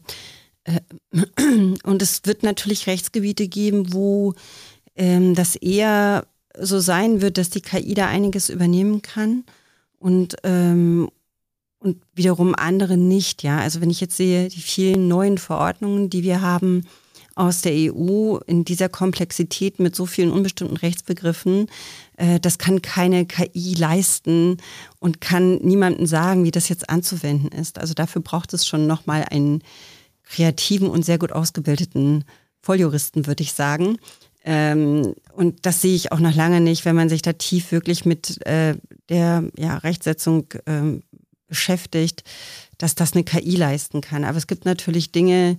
Und es wird natürlich Rechtsgebiete geben, wo ähm, das eher so sein wird, dass die K I da einiges übernehmen kann und, ähm, und wiederum andere nicht. Ja, also wenn ich jetzt sehe, die vielen neuen Verordnungen, die wir haben aus der E U in dieser Komplexität mit so vielen unbestimmten Rechtsbegriffen, äh, das kann keine K I leisten und kann niemandem sagen, wie das jetzt anzuwenden ist. Also dafür braucht es schon nochmal einen kreativen und sehr gut ausgebildeten Volljuristen, würde ich sagen. Ähm, und das sehe ich auch noch lange nicht, wenn man sich da tief wirklich mit äh, der ja, Rechtsetzung ähm, beschäftigt, dass das eine K I leisten kann. Aber es gibt natürlich Dinge,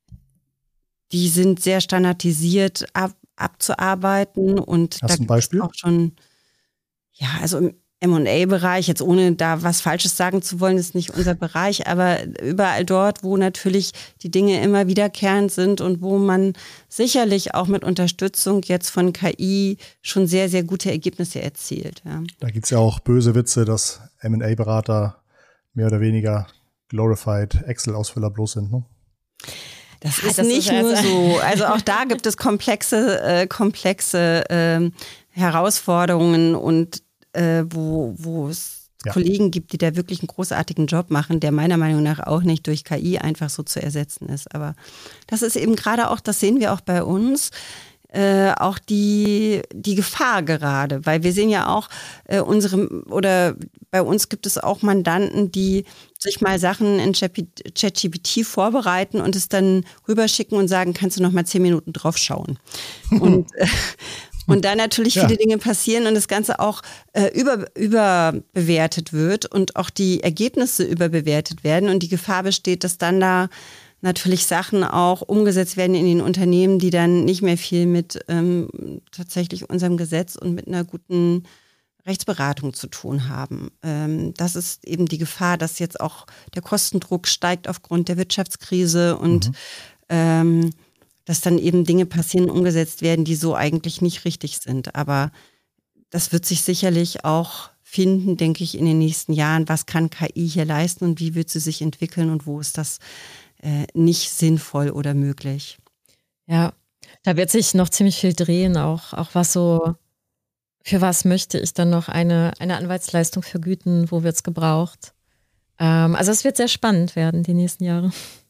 die sind sehr standardisiert ab, abzuarbeiten. Und Hast da du ein Beispiel? Auch schon, ja, also im M und A-Bereich, jetzt ohne da was Falsches sagen zu wollen, ist nicht unser Bereich, aber überall dort, wo natürlich die Dinge immer wiederkehrend sind und wo man sicherlich auch mit Unterstützung jetzt von K I schon sehr, sehr gute Ergebnisse erzielt. Ja. Da gibt es ja auch böse Witze, dass M und A-Berater mehr oder weniger glorified Excel-Ausfüller bloß sind, ne? Das ist das nicht ist nur also so. Also auch da gibt es komplexe, äh, komplexe äh, Herausforderungen und äh, wo, wo es ja. Kollegen gibt, die da wirklich einen großartigen Job machen, der meiner Meinung nach auch nicht durch K I einfach so zu ersetzen ist. Aber das ist eben gerade auch, das sehen wir auch bei uns, äh, auch die, die Gefahr gerade, weil wir sehen ja auch äh, unsere, oder bei uns gibt es auch Mandanten, die sich mal Sachen in ChatGPT vorbereiten und es dann rüberschicken und sagen, kannst du noch mal zehn Minuten drauf schauen. Und, äh, und da natürlich viele ja. Dinge passieren und das Ganze auch äh, über, überbewertet wird und auch die Ergebnisse überbewertet werden und die Gefahr besteht, dass dann da natürlich Sachen auch umgesetzt werden in den Unternehmen, die dann nicht mehr viel mit ähm, tatsächlich unserem Gesetz und mit einer guten Rechtsberatung zu tun haben. Ähm, das ist eben die Gefahr, dass jetzt auch der Kostendruck steigt aufgrund der Wirtschaftskrise und mhm. ähm, dass dann eben Dinge passieren, umgesetzt werden, die so eigentlich nicht richtig sind. Aber das wird sich sicherlich auch finden, denke ich, in den nächsten Jahren. Was kann K I hier leisten und wie wird sie sich entwickeln und wo ist das äh, nicht sinnvoll oder möglich? Ja, da wird sich noch ziemlich viel drehen, auch, auch was so, für was möchte ich dann noch eine, eine Anwaltsleistung vergüten, wo wird es gebraucht? Ähm, also es wird sehr spannend werden, die nächsten Jahre.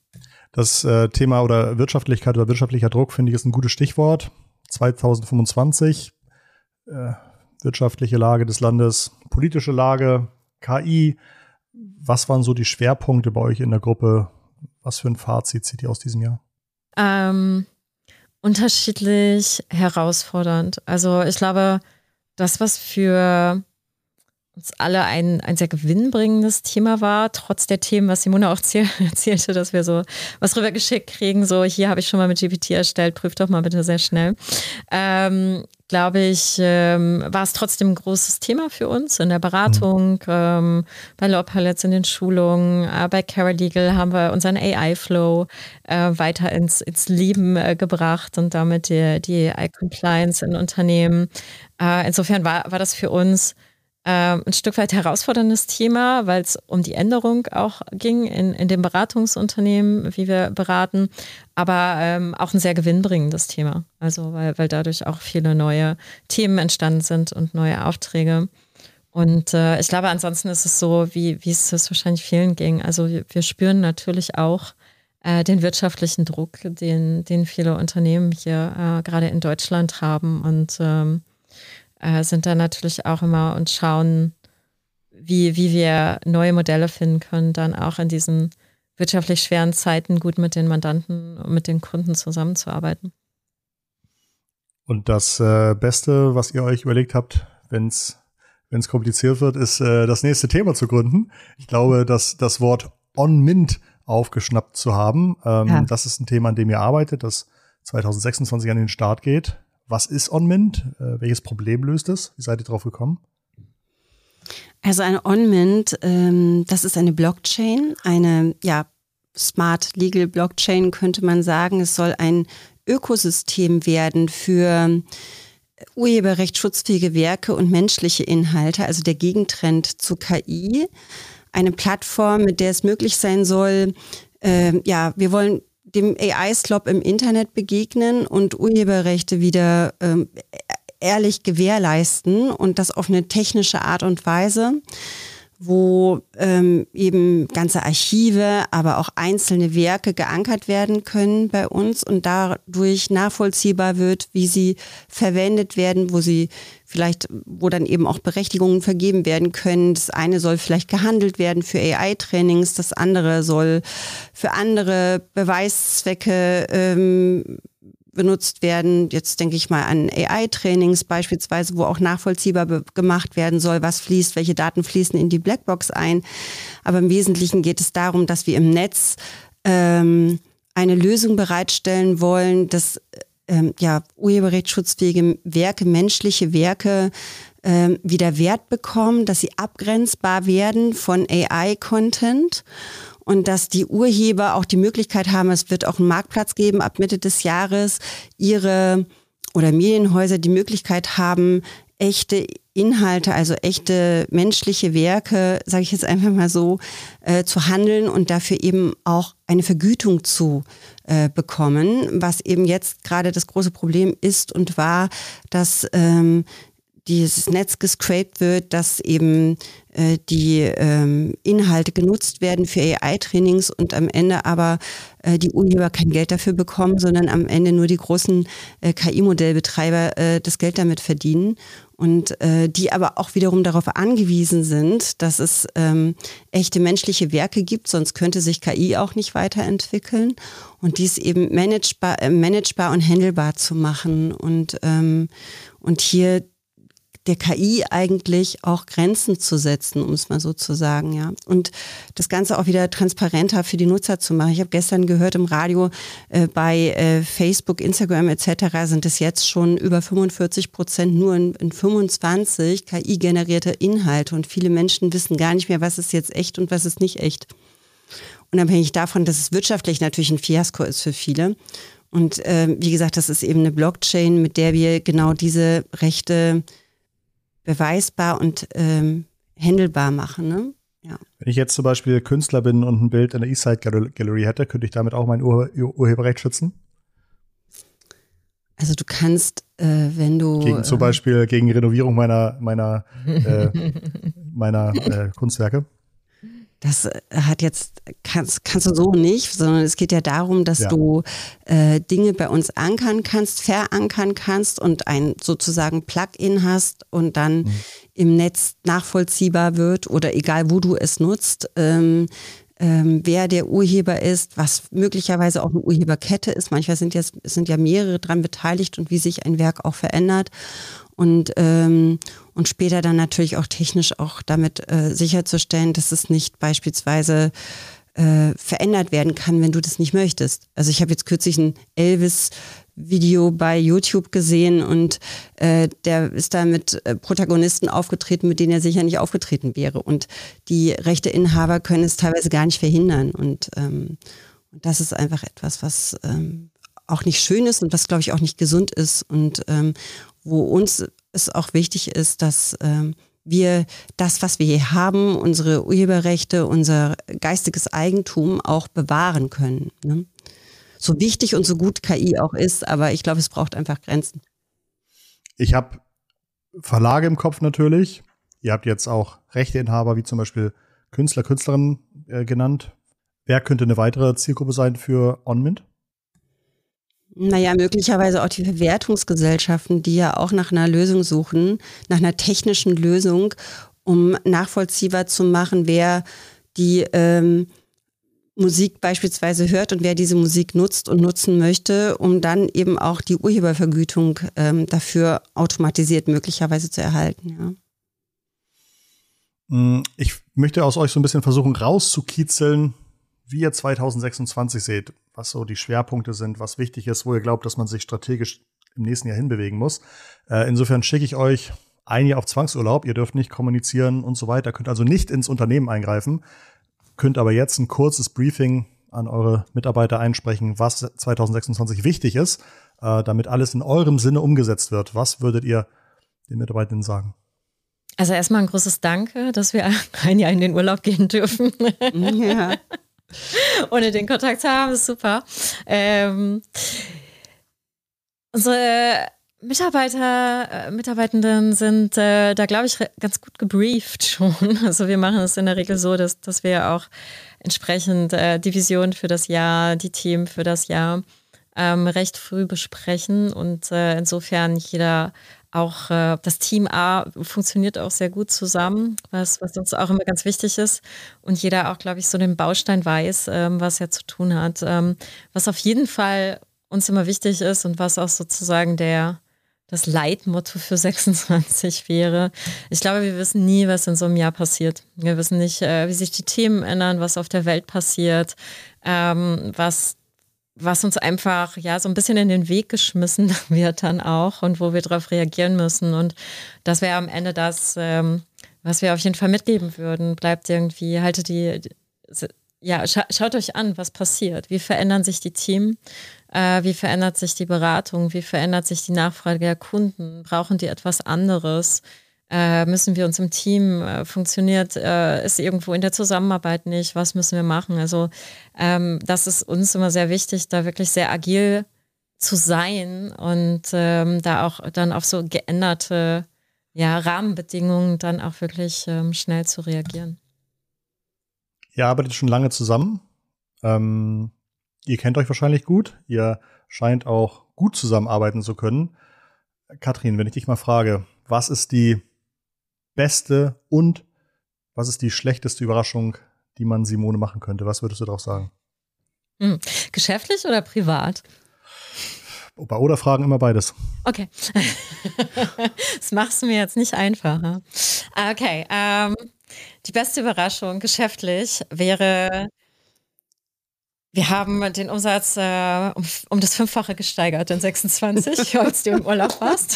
Das äh, Thema oder Wirtschaftlichkeit oder wirtschaftlicher Druck, finde ich, ist ein gutes Stichwort. zwanzig fünfundzwanzig, äh, wirtschaftliche Lage des Landes, politische Lage, K I. Was waren so die Schwerpunkte bei euch in der Gruppe? Was für ein Fazit zieht ihr aus diesem Jahr? Ähm, unterschiedlich herausfordernd. Also ich glaube, das, was für uns alle ein, ein sehr gewinnbringendes Thema war, trotz der Themen, was Simone auch erzählte, dass wir so was rübergeschickt kriegen, so hier habe ich schon mal mit G P T erstellt, prüft doch mal bitte sehr schnell. Ähm, glaube ich, ähm, war es trotzdem ein großes Thema für uns in der Beratung, mhm. ähm, bei Law Pilots in den Schulungen, äh, bei Caralegal haben wir unseren A I-Flow äh, weiter ins, ins Leben äh, gebracht und damit die, die A I-Compliance in Unternehmen. Äh, insofern war, war das für uns Ähm, ein Stück weit herausforderndes Thema, weil es um die Änderung auch ging in, in dem Beratungsunternehmen, wie wir beraten, aber ähm, auch ein sehr gewinnbringendes Thema. Also weil, weil dadurch auch viele neue Themen entstanden sind und neue Aufträge. Und äh, ich glaube, ansonsten ist es so, wie, wie es es wahrscheinlich vielen ging. Also wir, wir spüren natürlich auch äh, den wirtschaftlichen Druck, den, den viele Unternehmen hier äh, gerade in Deutschland haben und ähm, sind da natürlich auch immer und schauen, wie, wie wir neue Modelle finden können, dann auch in diesen wirtschaftlich schweren Zeiten gut mit den Mandanten und mit den Kunden zusammenzuarbeiten. Und das äh, Beste, was ihr euch überlegt habt, wenn es wenn es kompliziert wird, ist äh, das nächste Thema zu gründen. Ich glaube, dass das Wort On-Mint aufgeschnappt zu haben, ähm, ja. das ist ein Thema, an dem ihr arbeitet, das zwanzig sechsundzwanzig an den Start geht. Was ist On-Mint? Äh, welches Problem löst es? Wie seid ihr drauf gekommen? Also eine OnMint, ähm, das ist eine Blockchain, eine ja Smart Legal Blockchain könnte man sagen. Es soll ein Ökosystem werden für urheberrechtsschutzfähige Werke und menschliche Inhalte, also der Gegentrend zu K I. Eine Plattform, mit der es möglich sein soll, äh, ja, wir wollen dem A I-Slop im Internet begegnen und Urheberrechte wieder ähm, ehrlich gewährleisten und das auf eine technische Art und Weise, wo ähm, eben ganze Archive, aber auch einzelne Werke geankert werden können bei uns und dadurch nachvollziehbar wird, wie sie verwendet werden, wo sie vielleicht, wo dann eben auch Berechtigungen vergeben werden können. Das eine soll vielleicht gehandelt werden für A I-Trainings, das andere soll für andere Beweiszwecke ähm, benutzt werden. Jetzt denke ich mal an A I-Trainings beispielsweise, wo auch nachvollziehbar be- gemacht werden soll, was fließt, welche Daten fließen in die Blackbox ein. Aber im Wesentlichen geht es darum, dass wir im Netz ähm, eine Lösung bereitstellen wollen, dass ähm, ja, urheberrechtsschutzfähige Werke, menschliche Werke ähm, wieder Wert bekommen, dass sie abgrenzbar werden von A I-Content. Und dass die Urheber auch die Möglichkeit haben, es wird auch einen Marktplatz geben ab Mitte des Jahres, ihre oder Medienhäuser die Möglichkeit haben, echte Inhalte, also echte menschliche Werke, sage ich jetzt einfach mal so, äh, zu handeln und dafür eben auch eine Vergütung zu äh, bekommen, was eben jetzt gerade das große Problem ist und war, dass ähm, dieses Netz gescraped wird, dass eben äh, die ähm, Inhalte genutzt werden für A I-Trainings und am Ende aber äh, die Urheber kein Geld dafür bekommen, sondern am Ende nur die großen äh, K I-Modellbetreiber äh, das Geld damit verdienen und äh, die aber auch wiederum darauf angewiesen sind, dass es ähm, echte menschliche Werke gibt, sonst könnte sich K I auch nicht weiterentwickeln und dies eben managebar, äh, managebar und handelbar zu machen und, ähm, und hier der K I eigentlich auch Grenzen zu setzen, um es mal so zu sagen, ja. Und das Ganze auch wieder transparenter für die Nutzer zu machen. Ich habe gestern gehört im Radio, äh, bei äh, Facebook, Instagram et cetera sind es jetzt schon über fünfundvierzig Prozent nur in, in fünfundzwanzig K I-generierte Inhalte. Und viele Menschen wissen gar nicht mehr, was ist jetzt echt und was ist nicht echt. Unabhängig davon, dass es wirtschaftlich natürlich ein Fiasko ist für viele. Und äh, wie gesagt, das ist eben eine Blockchain, mit der wir genau diese Rechte beweisbar und ähm, handelbar machen. Ne? Ja. Wenn ich jetzt zum Beispiel Künstler bin und ein Bild in der Eastside Gallery hätte, könnte ich damit auch mein Ur- Ur- Urheberrecht schützen? Also du kannst, äh, wenn du gegen äh, zum Beispiel gegen Renovierung meiner meiner äh, meiner äh, Kunstwerke. Das hat jetzt, kannst, kannst du so nicht, sondern es geht ja darum, dass ja. du äh, Dinge bei uns ankern kannst, verankern kannst und ein sozusagen Plugin hast und dann mhm. im Netz nachvollziehbar wird oder egal wo du es nutzt, ähm, ähm, wer der Urheber ist, was möglicherweise auch eine Urheberkette ist. Manchmal sind ja, sind ja mehrere dran beteiligt und wie sich ein Werk auch verändert. Und, ähm, und später dann natürlich auch technisch auch damit äh, sicherzustellen, dass es nicht beispielsweise äh, verändert werden kann, wenn du das nicht möchtest. Also ich habe jetzt kürzlich ein Elvis-Video bei YouTube gesehen und äh, der ist da mit äh, Protagonisten aufgetreten, mit denen er sicher nicht aufgetreten wäre. Und die Rechteinhaber können es teilweise gar nicht verhindern. Und ähm, das ist einfach etwas, was ähm, auch nicht schön ist und was, glaube ich, auch nicht gesund ist und ähm, wo uns es auch wichtig ist, dass ähm, wir das, was wir hier haben, unsere Urheberrechte, unser geistiges Eigentum auch bewahren können. Ne? So wichtig und so gut K I auch ist, aber ich glaube, es braucht einfach Grenzen. Ich habe Verlage im Kopf natürlich. Ihr habt jetzt auch Rechteinhaber, wie zum Beispiel Künstler, Künstlerinnen äh, genannt. Wer könnte eine weitere Zielgruppe sein für OnMint? Naja, möglicherweise auch die Verwertungsgesellschaften, die ja auch nach einer Lösung suchen, nach einer technischen Lösung, um nachvollziehbar zu machen, wer die ähm, Musik beispielsweise hört und wer diese Musik nutzt und nutzen möchte, um dann eben auch die Urhebervergütung ähm, dafür automatisiert möglicherweise zu erhalten. Ja. Ich möchte aus euch so ein bisschen versuchen rauszukitzeln, wie ihr zwanzig sechsundzwanzig seht, was so die Schwerpunkte sind, was wichtig ist, wo ihr glaubt, dass man sich strategisch im nächsten Jahr hinbewegen muss. Äh, insofern schicke ich euch ein Jahr auf Zwangsurlaub, ihr dürft nicht kommunizieren und so weiter, könnt also nicht ins Unternehmen eingreifen, könnt aber jetzt ein kurzes Briefing an eure Mitarbeiter einsprechen, was zwanzig sechsundzwanzig wichtig ist, äh, damit alles in eurem Sinne umgesetzt wird. Was würdet ihr den Mitarbeitenden sagen? Also erstmal ein großes Danke, dass wir ein Jahr in den Urlaub gehen dürfen. Ja. Ohne den Kontakt zu haben, ist super. Ähm, unsere Mitarbeiter, äh, Mitarbeitenden sind äh, da, glaube ich, re- ganz gut gebrieft schon. Also wir machen es in der Regel so, dass, dass wir auch entsprechend äh, die Vision für das Jahr, die Themen für das Jahr ähm, recht früh besprechen und äh, insofern jeder auch äh, das Team A funktioniert auch sehr gut zusammen, was, was uns auch immer ganz wichtig ist. Und jeder auch, glaube ich, so den Baustein weiß, ähm, was er zu tun hat. Ähm, was auf jeden Fall uns immer wichtig ist und was auch sozusagen der das Leitmotto für sechsundzwanzig wäre. Ich glaube, wir wissen nie, was in so einem Jahr passiert. Wir wissen nicht, äh, wie sich die Themen ändern, was auf der Welt passiert, ähm, was was uns einfach ja so ein bisschen in den Weg geschmissen wird dann auch und wo wir darauf reagieren müssen. Und das wäre am Ende das, ähm, was wir auf jeden Fall mitgeben würden. Bleibt irgendwie, haltet die, ja, scha- schaut euch an, was passiert. Wie verändern sich die Themen? Äh, wie verändert sich die Beratung? Wie verändert sich die Nachfrage der Kunden? Brauchen die etwas anderes? Äh, müssen wir uns im Team, äh, funktioniert, äh, ist irgendwo in der Zusammenarbeit nicht, was müssen wir machen? Also ähm, das ist uns immer sehr wichtig, da wirklich sehr agil zu sein und ähm, da auch dann auf so geänderte ja, Rahmenbedingungen dann auch wirklich ähm, schnell zu reagieren. Ihr arbeitet schon lange zusammen. Ähm, ihr kennt euch wahrscheinlich gut. Ihr scheint auch gut zusammenarbeiten zu können. Katrin, wenn ich dich mal frage, was ist die beste und was ist die schlechteste Überraschung, die man Simone machen könnte? Was würdest du darauf sagen? Hm. Geschäftlich oder privat? Bei Oder-Fragen immer beides. Okay. Das machst du mir jetzt nicht einfacher. Okay. Ähm, die beste Überraschung geschäftlich wäre, wir haben den Umsatz äh, um, um das Fünffache gesteigert in sechsundzwanzig, als du im Urlaub warst.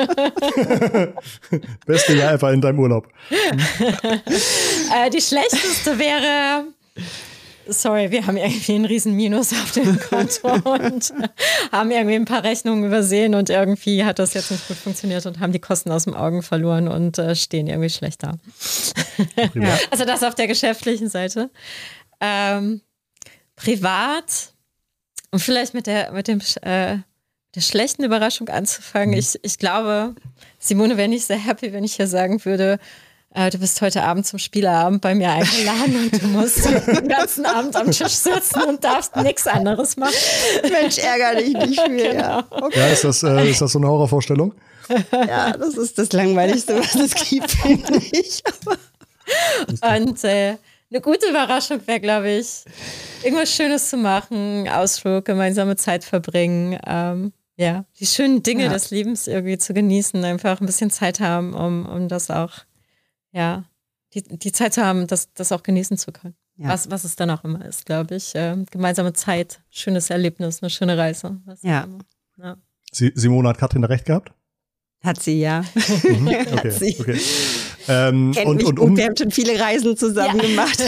Beste Jahr ever in deinem Urlaub. äh, die schlechteste wäre, sorry, wir haben irgendwie einen riesen Minus auf dem Konto und haben irgendwie ein paar Rechnungen übersehen und irgendwie hat das jetzt nicht gut funktioniert und haben die Kosten aus den Augen verloren und äh, stehen irgendwie schlecht da. Ja. Also das auf der geschäftlichen Seite. Ähm, privat, um vielleicht mit der, mit dem, äh, der schlechten Überraschung anzufangen. Mhm. Ich, ich glaube, Simone wäre nicht sehr happy, wenn ich hier sagen würde, äh, du bist heute Abend zum Spieleabend bei mir eingeladen und du musst den ganzen Abend am Tisch sitzen und darfst nichts anderes machen. Mensch, ärgere dich nicht mehr. Genau. Ja, okay. Ja, ist das, äh, ist das so eine Horrorvorstellung? Ja, das ist das Langweiligste, was es gibt, finde ich. Und äh, eine gute Überraschung wäre, glaube ich, irgendwas Schönes zu machen, Ausflug, gemeinsame Zeit verbringen, ähm, ja, die schönen Dinge ja. des Lebens irgendwie zu genießen, einfach ein bisschen Zeit haben, um, um das auch, ja, die, die Zeit zu haben, das, das auch genießen zu können. Ja. Was, was es dann auch immer ist, glaube ich. Ähm, gemeinsame Zeit, schönes Erlebnis, eine schöne Reise. Was ja. ja. Simone, hat Katrin da recht gehabt? Hat sie, ja. Mhm, okay, Hat sie. okay. Ähm, Kennt und, mich und, gut, um, wir haben schon viele Reisen zusammen ja. gemacht.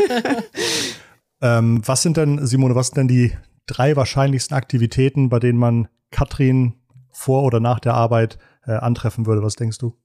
ähm, was sind denn, Simone, was sind denn die drei wahrscheinlichsten Aktivitäten, bei denen man Katrin vor oder nach der Arbeit äh, antreffen würde? Was denkst du?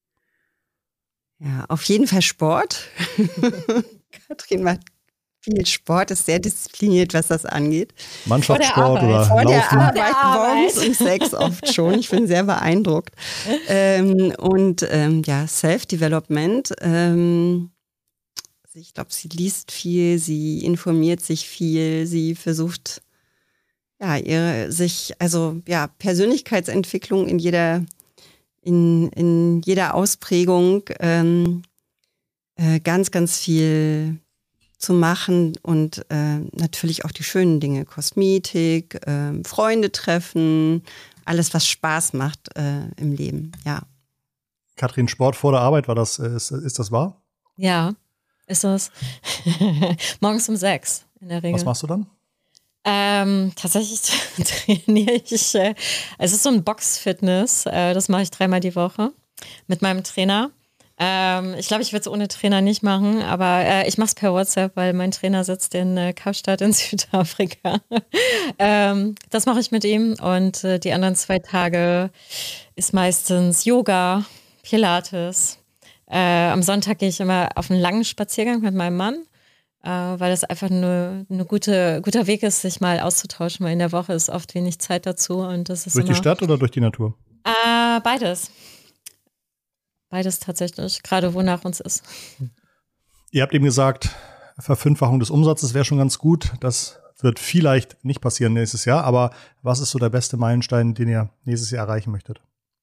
Ja, auf jeden Fall Sport. Katrin macht viel Sport, ist sehr diszipliniert, was das angeht. Mannschaftssport oder Vor Laufen? der Arbeit, morgens um sechs oft schon. Ich bin sehr beeindruckt. ähm, und ähm, ja, Self-Development. Ähm, ich glaube, sie liest viel, sie informiert sich viel, sie versucht, ja, ihre, sich, also ja, Persönlichkeitsentwicklung in jeder, in, in jeder Ausprägung ähm, äh, ganz, ganz viel zu machen und äh, natürlich auch die schönen Dinge, Kosmetik, äh, Freunde treffen, alles, was Spaß macht äh, im Leben, ja. Katrin, Sport vor der Arbeit, war das, ist, ist das wahr? Ja, ist das. Morgens um sechs in der Regel. Was machst du dann? Ähm, tatsächlich trainiere ich, äh, es ist so ein Box-Fitness, äh, das mache ich dreimal die Woche. Mit meinem Trainer. Ähm, ich glaube, ich würde es ohne Trainer nicht machen, aber äh, ich mache es per WhatsApp, weil mein Trainer sitzt in äh, Kapstadt in Südafrika. ähm, das mache ich mit ihm und äh, die anderen zwei Tage ist meistens Yoga, Pilates. Äh, am Sonntag gehe ich immer auf einen langen Spaziergang mit meinem Mann, äh, weil das einfach eine, eine gute, guter Weg ist, sich mal auszutauschen, weil in der Woche ist oft wenig Zeit dazu. Und das ist durch immer, die Stadt oder durch die Natur? Äh, beides. Beides tatsächlich, gerade wonach uns ist. Ihr habt eben gesagt, Verfünffachung des Umsatzes wäre schon ganz gut. Das wird vielleicht nicht passieren nächstes Jahr, aber was ist so der beste Meilenstein, den ihr nächstes Jahr erreichen möchtet?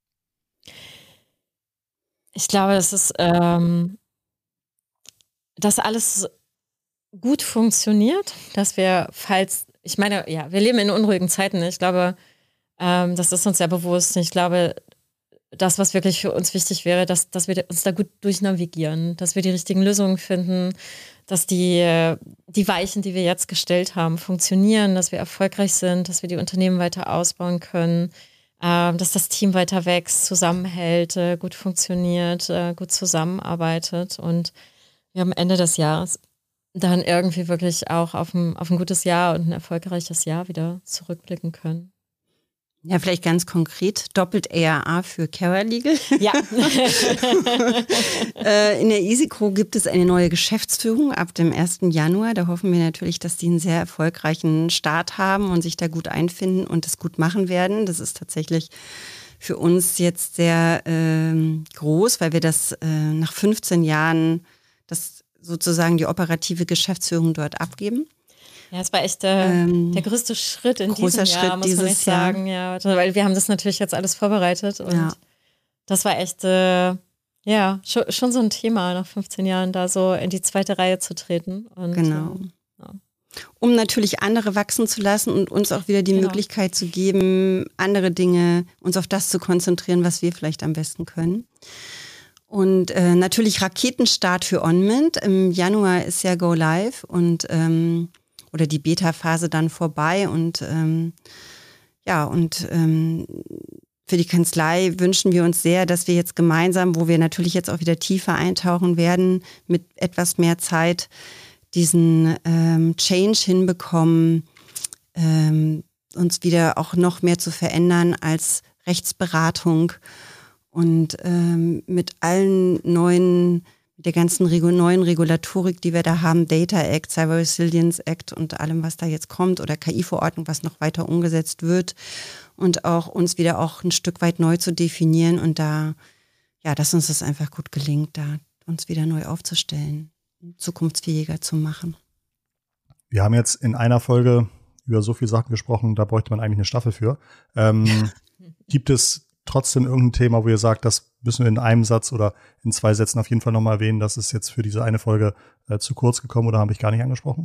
Ich glaube, das ist, ähm, dass alles gut funktioniert, dass wir, falls, ich meine, ja, wir leben in unruhigen Zeiten. Ich glaube, ähm, das ist uns sehr bewusst. Ich glaube, das, was wirklich für uns wichtig wäre, dass, dass wir uns da gut durchnavigieren, dass wir die richtigen Lösungen finden, dass die, die Weichen, die wir jetzt gestellt haben, funktionieren, dass wir erfolgreich sind, dass wir die Unternehmen weiter ausbauen können, äh, dass das Team weiter wächst, zusammenhält, äh, gut funktioniert, äh, gut zusammenarbeitet und wir am Ende des Jahres dann irgendwie wirklich auch auf ein, auf ein gutes Jahr und ein erfolgreiches Jahr wieder zurückblicken können. Ja, vielleicht ganz konkret, doppelt A R A für Caralegal. Ja. In der EasyCo gibt es eine neue Geschäftsführung ab dem ersten Januar. Da hoffen wir natürlich, dass die einen sehr erfolgreichen Start haben und sich da gut einfinden und es gut machen werden. Das ist tatsächlich für uns jetzt sehr äh, groß, weil wir das äh, nach fünfzehn Jahren das sozusagen die operative Geschäftsführung dort abgeben. Ja, es war echt äh, ähm, der größte Schritt in diesem Schritt Jahr, muss man echt sagen. Ja, weil wir haben das natürlich jetzt alles vorbereitet und ja. das war echt, äh, ja, schon, schon so ein Thema, nach fünfzehn Jahren da so in die zweite Reihe zu treten. Und, genau. Äh, ja. Um natürlich andere wachsen zu lassen und uns auch wieder die genau. Möglichkeit zu geben, andere Dinge, uns auf das zu konzentrieren, was wir vielleicht am besten können. Und äh, natürlich Raketenstart für OnMint. Im Januar ist ja Go Live und ähm, oder die Beta-Phase dann vorbei und ähm, ja, und ähm, für die Kanzlei wünschen wir uns sehr, dass wir jetzt gemeinsam, wo wir natürlich jetzt auch wieder tiefer eintauchen werden, mit etwas mehr Zeit diesen ähm, Change hinbekommen, ähm, uns wieder auch noch mehr zu verändern als Rechtsberatung und ähm, mit allen neuen der ganzen Regu- neuen Regulatorik, die wir da haben, Data Act, Cyber Resilience Act und allem, was da jetzt kommt oder K I-Verordnung, was noch weiter umgesetzt wird und auch uns wieder auch ein Stück weit neu zu definieren und da, ja, dass uns das einfach gut gelingt, da uns wieder neu aufzustellen, zukunftsfähiger zu machen. Wir haben jetzt in einer Folge über so viele Sachen gesprochen, da bräuchte man eigentlich eine Staffel für. Ähm, gibt es trotzdem irgendein Thema, wo ihr sagt, das müssen wir in einem Satz oder in zwei Sätzen auf jeden Fall nochmal erwähnen, das ist jetzt für diese eine Folge äh, zu kurz gekommen oder habe ich gar nicht angesprochen?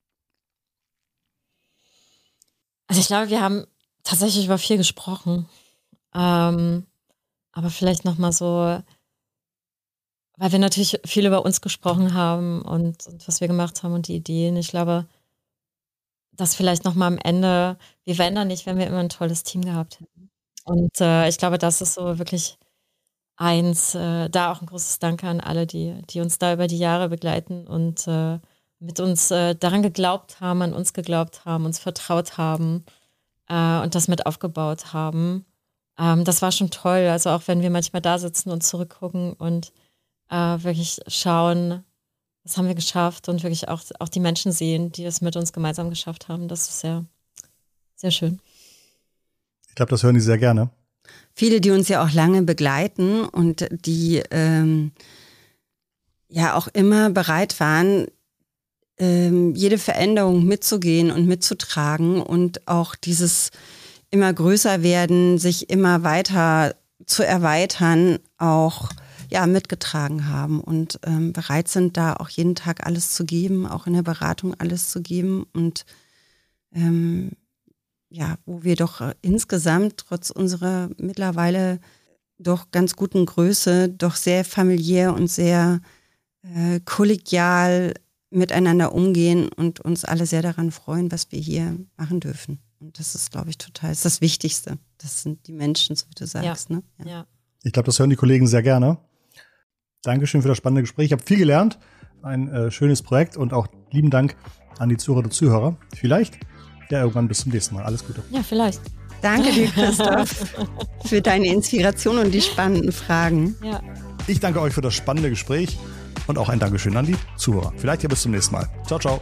Also ich glaube, wir haben tatsächlich über viel gesprochen. Ähm, aber vielleicht nochmal so, weil wir natürlich viel über uns gesprochen haben und, und was wir gemacht haben und die Ideen. Ich glaube, dass vielleicht nochmal am Ende, wir wären da nicht, wenn wir immer ein tolles Team gehabt hätten. Und äh, ich glaube, das ist so wirklich eins, äh, da auch ein großes Danke an alle, die, die uns da über die Jahre begleiten und äh, mit uns äh, daran geglaubt haben, an uns geglaubt haben, uns vertraut haben äh, und das mit aufgebaut haben. Ähm, das war schon toll. Also auch wenn wir manchmal da sitzen und zurückgucken und äh, wirklich schauen, was haben wir geschafft und wirklich auch, auch die Menschen sehen, die es mit uns gemeinsam geschafft haben. Das ist sehr, sehr schön. Ich glaube, das hören die sehr gerne. Viele, die uns ja auch lange begleiten und die ähm, ja auch immer bereit waren, ähm, jede Veränderung mitzugehen und mitzutragen und auch dieses immer größer werden, sich immer weiter zu erweitern, auch ja mitgetragen haben und ähm, bereit sind, da auch jeden Tag alles zu geben, auch in der Beratung alles zu geben und ähm, ja, wo wir doch insgesamt trotz unserer mittlerweile doch ganz guten Größe doch sehr familiär und sehr äh, kollegial miteinander umgehen und uns alle sehr daran freuen, was wir hier machen dürfen. Und das ist, glaube ich, total, ist das Wichtigste. Das sind die Menschen, so wie du sagst. Ja, ne? ja. ja. Ich glaube, das hören die Kollegen sehr gerne. Dankeschön für das spannende Gespräch. Ich habe viel gelernt. Ein äh, schönes Projekt und auch lieben Dank an die Zuhörer und Zuhörer. Vielleicht ja irgendwann bis zum nächsten Mal. Alles Gute. Ja, vielleicht. Danke dir, Christoph, für deine Inspiration und die spannenden Fragen. Ja. Ich danke euch für das spannende Gespräch und auch ein Dankeschön an die Zuhörer. Vielleicht ja bis zum nächsten Mal. Ciao, ciao.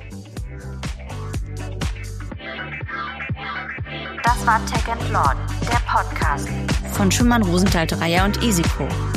Das war Tech and Lord, der Podcast von Schumann Rosenthal Dreier und Easyco.